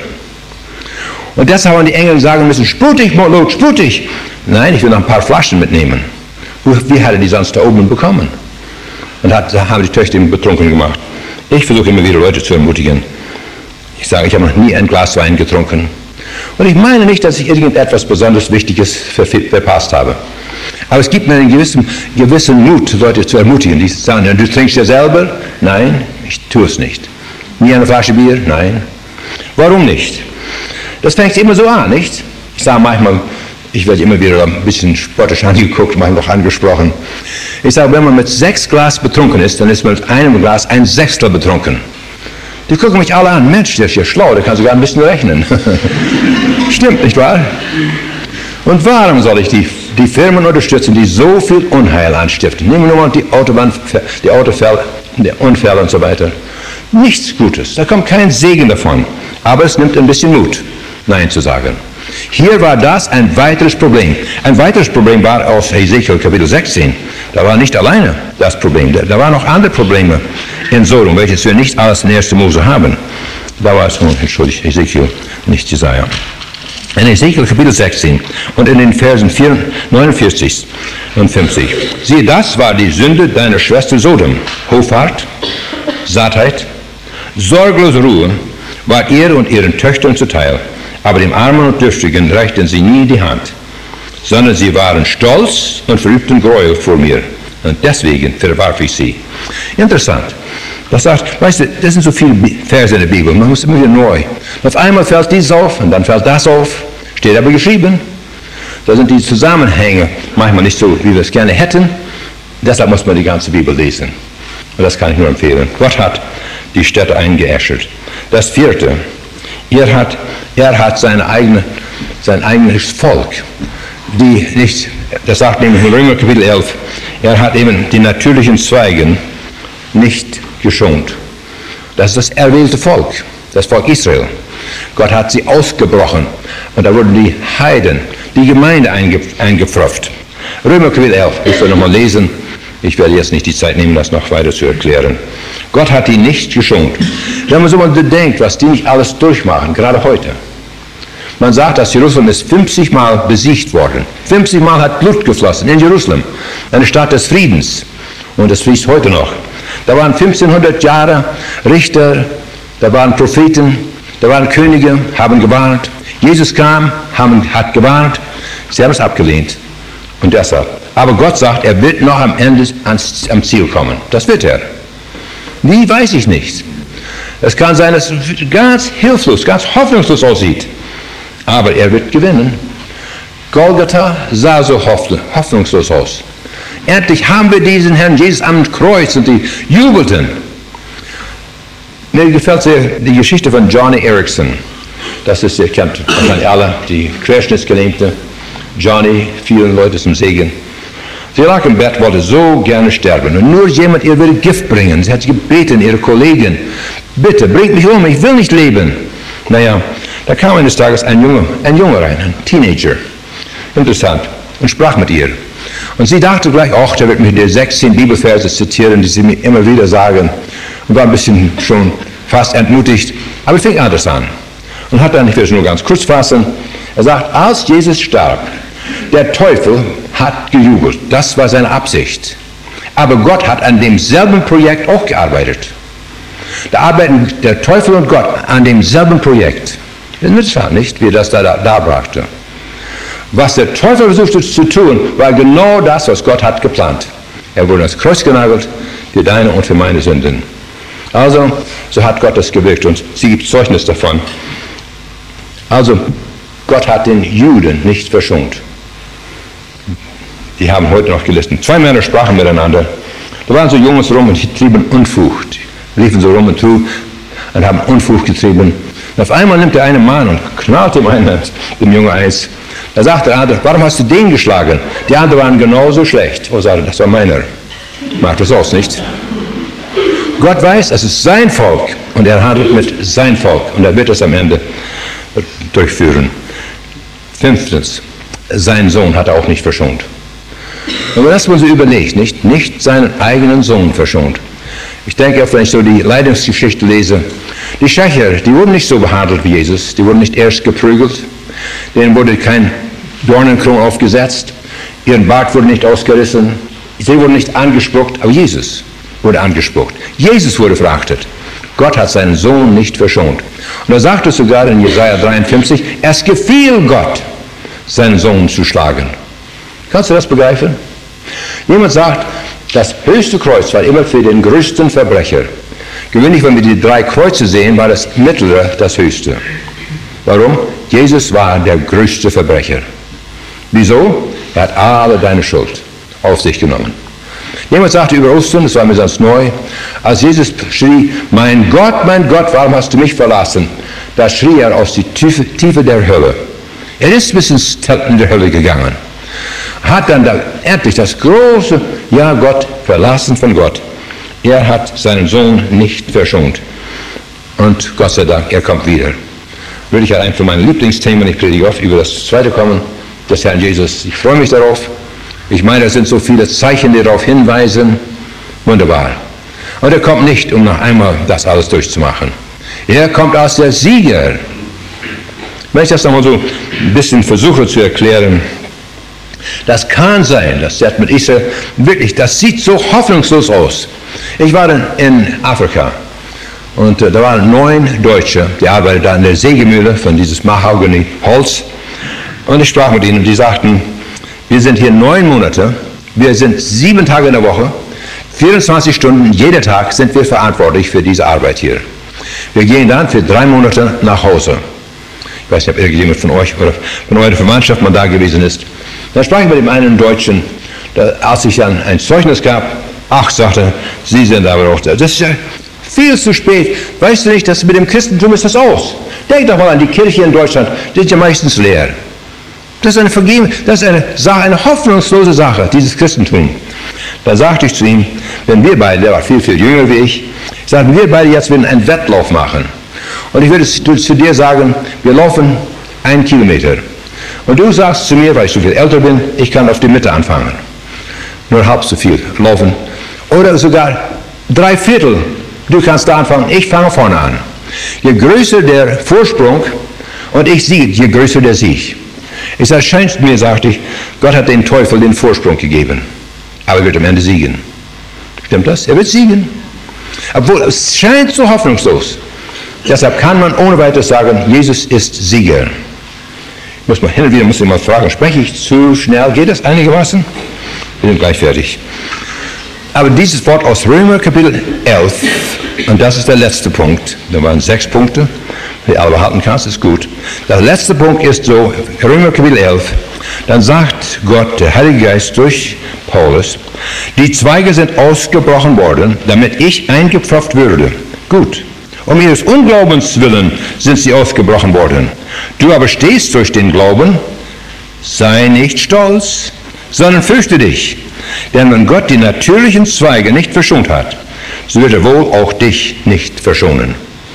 C: Und deshalb haben die Engel sagen müssen, sputig, Lot, sputig. Nein, ich will noch ein paar Flaschen mitnehmen. Wie hatte die sonst da oben bekommen? Und hat, haben die Töchter ihn betrunken gemacht. Ich versuche immer wieder Leute zu ermutigen. Ich sage, ich habe noch nie ein Glas Wein getrunken. Und ich meine nicht, dass ich irgendetwas besonders Wichtiges verpasst habe. Aber es gibt mir einen gewissen, gewissen Mut, Leute zu ermutigen. Die sagen, du trinkst ja selber? Nein, ich tue es nicht. Nie eine Flasche Bier? Nein. Warum nicht? Das fängt immer so an, nicht? Ich sage manchmal, ich werde immer wieder ein bisschen spottisch angeguckt, manchmal noch angesprochen. Ich sage, wenn man mit sechs Glas betrunken ist, dann ist man mit einem Glas ein Sechstel betrunken. Die gucken mich alle an, Mensch, der ist ja schlau, der kann sogar ein bisschen rechnen. Stimmt, nicht wahr? Und warum soll ich die, die Firmen unterstützen, die so viel Unheil anstiften? Nehmen wir nur mal die Autobahn, die Autofälle, die Unfälle und so weiter. Nichts Gutes, da kommt kein Segen davon. Aber es nimmt ein bisschen Mut, Nein zu sagen. Hier war das ein weiteres Problem. Ein weiteres Problem war aus Hesekiel Kapitel sechzehn. Da war nicht alleine das Problem. Da, da waren noch andere Probleme in Sodom, welches wir nicht alles in ersten Mose haben. Da war es, oh, entschuldigt, Hesekiel, nicht Jesaja. In Hesekiel Kapitel sechzehn und in den Versen neunundvierzig und fünfzig. Siehe, das war die Sünde deiner Schwester Sodom. Hoffart, Sattheit, sorglose Ruhe war ihr und ihren Töchtern zuteil. Aber dem Armen und Dürftigen reichten sie nie die Hand, sondern sie waren stolz und verübten Gräuel vor mir. Und deswegen verwarf ich sie. Interessant. Das sagt, weißt du, das sind so viele Verse in der Bibel, man muss immer wieder neu. Auf einmal fällt dies auf und dann fällt das auf, steht aber geschrieben. Da sind die Zusammenhänge manchmal nicht so, wie wir es gerne hätten. Deshalb muss man die ganze Bibel lesen. Und das kann ich nur empfehlen. Gott hat die Städte eingeäschert. Das vierte, er hat, er hat seine eigene, sein eigenes Volk, die nicht, das sagt nämlich in Römer Kapitel elf, er hat eben die natürlichen Zweigen nicht geschont. Das ist das erwählte Volk, das Volk Israel. Gott hat sie ausgebrochen und da wurden die Heiden, die Gemeinde einge, eingepfropft. Römer Kapitel elf, ich will nochmal lesen, ich werde jetzt nicht die Zeit nehmen, das noch weiter zu erklären. Gott hat die nicht geschont. Wenn man so mal bedenkt, was die nicht alles durchmachen, gerade heute. Man sagt, dass Jerusalem ist fünfzig Mal besiegt worden. fünfzig Mal hat Blut geflossen in Jerusalem, eine Stadt des Friedens. Und es fließt heute noch. Da waren fünfzehnhundert Jahre Richter, da waren Propheten, da waren Könige, haben gewarnt. Jesus kam, haben, hat gewarnt, sie haben es abgelehnt. Und deshalb. Aber Gott sagt, er wird noch am Ende ans, am Ziel kommen. Das wird er. Wie, weiß ich nicht. Es kann sein, dass es ganz hilflos, ganz hoffnungslos aussieht. Aber er wird gewinnen. Golgatha sah so hoffnungslos aus. Endlich haben wir diesen Herrn Jesus am Kreuz und die jubelten. Mir gefällt sehr die Geschichte von Johnny Erickson. Das ist, ihr kennt wahrscheinlich alle, die Querschnittsgelähmte. Johnny, vielen Leute zum Segen. Sie lag im Bett, wollte so gerne sterben. Und nur jemand ihr würde Gift bringen. Sie hat gebeten, ihre Kollegin, bitte, bringt mich um, ich will nicht leben. Naja, da kam eines Tages ein Junge, ein Junge rein, ein Teenager. Interessant. Und sprach mit ihr. Und sie dachte gleich, ach, der wird mir die sechzehn Bibelverse zitieren, die sie mir immer wieder sagen. Und war ein bisschen schon fast entmutigt. Aber es fing anders an. Und hat dann, ich will es nur ganz kurz fassen, Er sagt, als Jesus starb, der Teufel hat gejubelt. Das war seine Absicht. Aber Gott hat an demselben Projekt auch gearbeitet. Da arbeiten der Teufel und Gott an demselben Projekt. Interessant, nicht, wie er das da, da, da brachte. Was der Teufel versuchte zu tun, war genau das, was Gott hat geplant. Er wurde ans Kreuz genagelt, für deine und für meine Sünden. Also, so hat Gott das gewirkt und sie gibt Zeugnis davon. Also, Gott hat den Juden nicht verschont. Die haben heute noch gelitten. Zwei Männer sprachen miteinander. Da waren so Jungs rum und die trieben Unfug. Die liefen so rum und zu und haben Unfug getrieben. Und auf einmal nimmt der eine Mann und knallt dem einen, dem Jungen eins. Da sagt der andere, warum hast du den geschlagen? Die anderen waren genauso schlecht. Und sagte, das war meiner. Macht das aus, nicht? Gott weiß, es ist sein Volk und er handelt mit sein Volk und er wird es am Ende durchführen. Fünftens, seinen Sohn hat er auch nicht verschont. Wenn man das mal so überlegt, nicht, nicht seinen eigenen Sohn verschont. Ich denke, wenn ich so die Leidensgeschichte lese, die Schächer, die wurden nicht so behandelt wie Jesus, die wurden nicht erst geprügelt, denen wurde kein Dornenkron aufgesetzt, ihren Bart wurde nicht ausgerissen, sie wurden nicht angespuckt, aber Jesus wurde angespuckt. Jesus wurde verachtet. Gott hat seinen Sohn nicht verschont. Und er sagte sogar in Jesaja dreiundfünfzig, es gefiel Gott, seinen Sohn zu schlagen. Kannst du das begreifen? Jemand sagt, das höchste Kreuz war immer für den größten Verbrecher. Gewöhnlich, wenn wir die drei Kreuze sehen, war das mittlere das höchste. Warum? Jesus war der größte Verbrecher. Wieso? Er hat alle deine Schuld auf sich genommen. Jemand sagte über Ostern, das war mir sonst neu, als Jesus schrie, mein Gott, mein Gott, warum hast du mich verlassen? Da schrie er aus der Tiefe, Tiefe der Hölle. Er ist bis ins Zelt in der Hölle gegangen. Hat dann da endlich das große, ja Gott, verlassen von Gott. Er hat seinen Sohn nicht verschont. Und Gott sei Dank, er kommt wieder. Würde ich allein für mein Lieblingsthema, ich predige oft über das zweite Kommen des Herrn Jesus. Ich freue mich darauf. Ich meine, es sind so viele Zeichen, die darauf hinweisen. Wunderbar. Und er kommt nicht, um noch einmal das alles durchzumachen. Er kommt als der Sieger. Wenn ich das nochmal so ein bisschen versuche zu erklären, das kann sein, das sagt mit Israel, wirklich, das sieht so hoffnungslos aus. Ich war in, in Afrika und äh, da waren neun Deutsche, die arbeiteten da in der Sägemühle von dieses Mahagoni-Holz. Und ich sprach mit ihnen und die sagten, wir sind hier neun Monate, wir sind sieben Tage in der Woche, vierundzwanzig Stunden, jeder Tag sind wir verantwortlich für diese Arbeit hier. Wir gehen dann für drei Monate nach Hause. Ich weiß nicht, ob irgendjemand von euch oder von eurer Verwandtschaft mal da gewesen ist. Dann sprach ich mit dem einen Deutschen, da, als ich dann ein Zeugnis gab, ach, sagte er, Sie sind aber auch da. Das ist ja viel zu spät. Weißt du nicht, dass mit dem Christentum ist das aus? Denk doch mal an die Kirche in Deutschland, die ist ja meistens leer. Das ist eine Vergebung, das ist eine Sache, eine hoffnungslose Sache, dieses Christentum. Da sagte ich zu ihm, wenn wir beide, der war viel, viel jünger wie ich, sagten wir beide jetzt würden einen Wettlauf machen. Und ich würde zu dir sagen, wir laufen einen Kilometer. Und du sagst zu mir, weil ich so viel älter bin, ich kann auf die Mitte anfangen. Nur halb so viel laufen. Oder sogar drei Viertel. Du kannst da anfangen, ich fange vorne an. Je größer der Vorsprung und ich siege, je größer der Sieg. Es erscheint mir, sagte ich, Gott hat dem Teufel den Vorsprung gegeben. Aber er wird am Ende siegen. Stimmt das? Er wird siegen. Obwohl es scheint so hoffnungslos. Deshalb kann man ohne weiteres sagen, Jesus ist Sieger. Muss man hin und wieder muss ich mal fragen, spreche ich zu schnell? Geht das einigermaßen? Wir sind gleich fertig. Aber dieses Wort aus Römer Kapitel elf, und das ist der letzte Punkt, da waren sechs Punkte, die du alle behalten kannst, ist gut. Der letzte Punkt ist so, Römer Kapitel elf, dann sagt Gott, der Heilige Geist durch Paulus, die Zweige sind ausgebrochen worden, damit ich eingepfropft würde. Gut. Um ihres Unglaubens willen sind sie ausgebrochen worden. Du aber stehst durch den Glauben, sei nicht stolz, sondern fürchte dich. Denn wenn Gott die natürlichen Zweige nicht verschont hat, so wird er wohl auch dich nicht verschonen.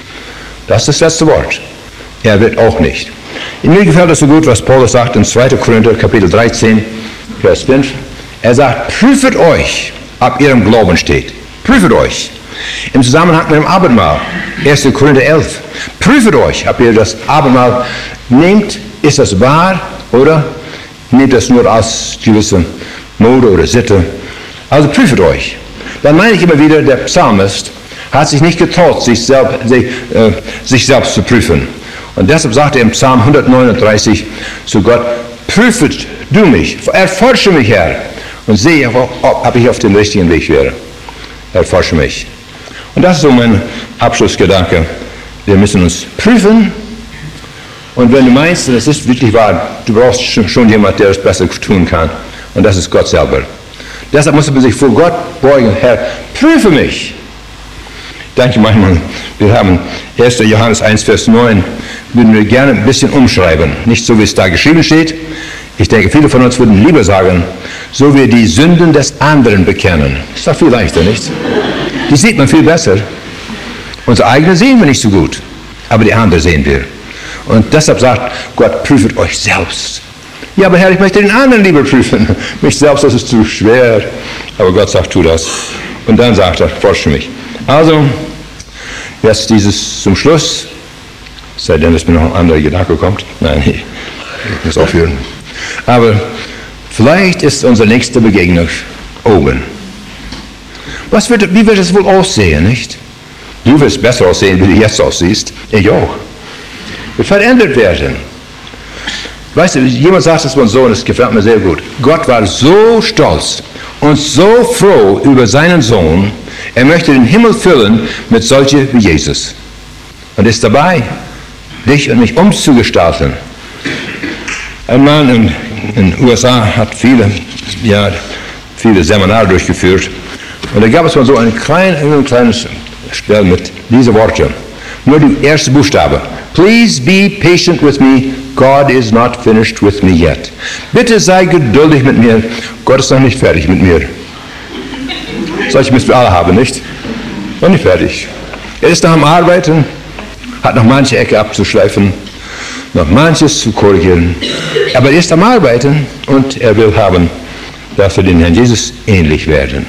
C: Das ist das letzte Wort. Er wird auch nicht. Mir gefällt es so gut, was Paulus sagt in zweiter Korinther Kapitel dreizehn, Vers fünf. Er sagt, prüfet euch, ob ihr im Glauben steht. Prüfet euch. Im Zusammenhang mit dem Abendmahl, erster Korinther elf. Prüfet euch, ob ihr das Abendmahl Nehmt, ist das wahr oder nehmt das nur als gewisse Mode oder Sitte? Also prüft euch. Dann meine ich immer wieder, der Psalmist hat sich nicht getraut, sich, selb, sich, äh, sich selbst zu prüfen. Und deshalb sagt er im Psalm hundertneununddreißig zu Gott, prüfet du mich, erforsche mich, Herr, und sehe, ob, ob ich auf dem richtigen Weg wäre. Erforsche mich. Und das ist so mein Abschlussgedanke. Wir müssen uns prüfen. Und wenn du meinst, das ist wirklich wahr, du brauchst schon jemanden, der es besser tun kann. Und das ist Gott selber. Deshalb muss man sich vor Gott beugen, Herr, prüfe mich. Ich denke manchmal, wir haben erster Johannes eins, Vers neun, würden wir gerne ein bisschen umschreiben. Nicht so, wie es da geschrieben steht. Ich denke, viele von uns würden lieber sagen, so wir die Sünden des anderen bekennen. Ist doch viel leichter, nicht? Die sieht man viel besser. Unsere eigene sehen wir nicht so gut, aber die andere sehen wir. Und deshalb sagt Gott, prüft euch selbst. Ja, aber Herr, ich möchte den anderen lieber prüfen. Mich selbst, das ist zu schwer. Aber Gott sagt, tu das. Und dann sagt er, forsche mich. Also, jetzt dieses zum Schluss. Sei denn, dass mir noch ein anderer Gedanke kommt. Nein, ich muss aufhören. Aber vielleicht ist unsere nächste Begegnung oben. Was wird, wie wird es wohl aussehen, nicht? Du wirst besser aussehen, wie du jetzt aussiehst. Ich auch. Wird verändert werden. Weißt du, jemand sagt es von so, und es gefällt mir sehr gut. Gott war so stolz und so froh über seinen Sohn, er möchte den Himmel füllen mit solchen wie Jesus. Und ist dabei, dich und mich umzugestalten. Ein Mann in den U S A hat viele, ja, viele Seminare durchgeführt. Und da gab es mal so ein, klein, ein kleines Spiel mit diesen Worten. Nur die erste Buchstabe. Please be patient with me. God is not finished with me yet. Bitte sei geduldig mit mir. Gott ist noch nicht fertig mit mir. Solche müssen wir alle haben, nicht? Noch nicht fertig. Er ist noch am Arbeiten, hat noch manche Ecke abzuschleifen, noch manches zu korrigieren. Aber er ist am Arbeiten und er will haben, dass wir den Herrn Jesus ähnlich werden.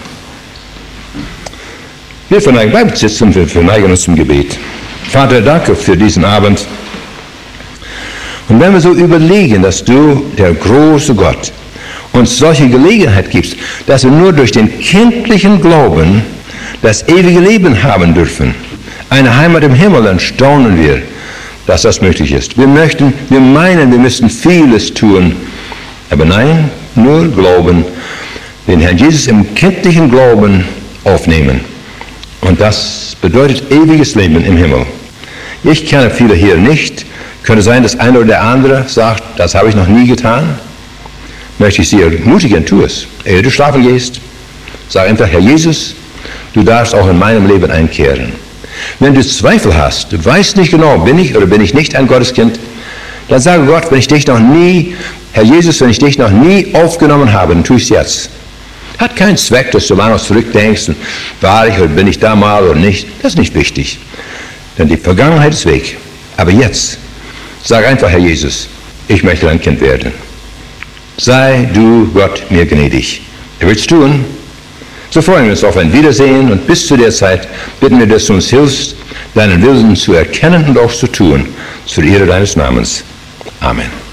C: Wir verneigen, bleibt sitzen, wir verneigen uns zum Gebet. Vater, danke für diesen Abend. Und wenn wir so überlegen, dass du, der große Gott, uns solche Gelegenheit gibst, dass wir nur durch den kindlichen Glauben das ewige Leben haben dürfen, eine Heimat im Himmel, dann staunen wir, dass das möglich ist. Wir möchten, wir meinen, wir müssen vieles tun, aber nein, nur glauben, den Herrn Jesus im kindlichen Glauben aufnehmen. Und das bedeutet ewiges Leben im Himmel. Ich kenne viele hier nicht. Könnte sein, dass einer oder der andere sagt, das habe ich noch nie getan. Möchte ich Sie ermutigen, tu es. Ehe du schlafen gehst, sag einfach, Herr Jesus, du darfst auch in meinem Leben einkehren. Wenn du Zweifel hast, du weißt nicht genau, bin ich oder bin ich nicht ein Gotteskind, dann sage Gott, wenn ich dich noch nie, Herr Jesus, wenn ich dich noch nie aufgenommen habe, dann tue ich es jetzt. Hat keinen Zweck, dass du lange zurückdenkst, war ich oder bin ich da mal oder nicht. Das ist nicht wichtig. Denn die Vergangenheit ist weg. Aber jetzt, sag einfach, Herr Jesus, ich möchte dein Kind werden. Sei du, Gott, mir gnädig. Er wird es tun. So freuen wir uns auf ein Wiedersehen und bis zu der Zeit bitten wir, dass du uns hilfst, deinen Willen zu erkennen und auch zu tun, zur Ehre deines Namens. Amen.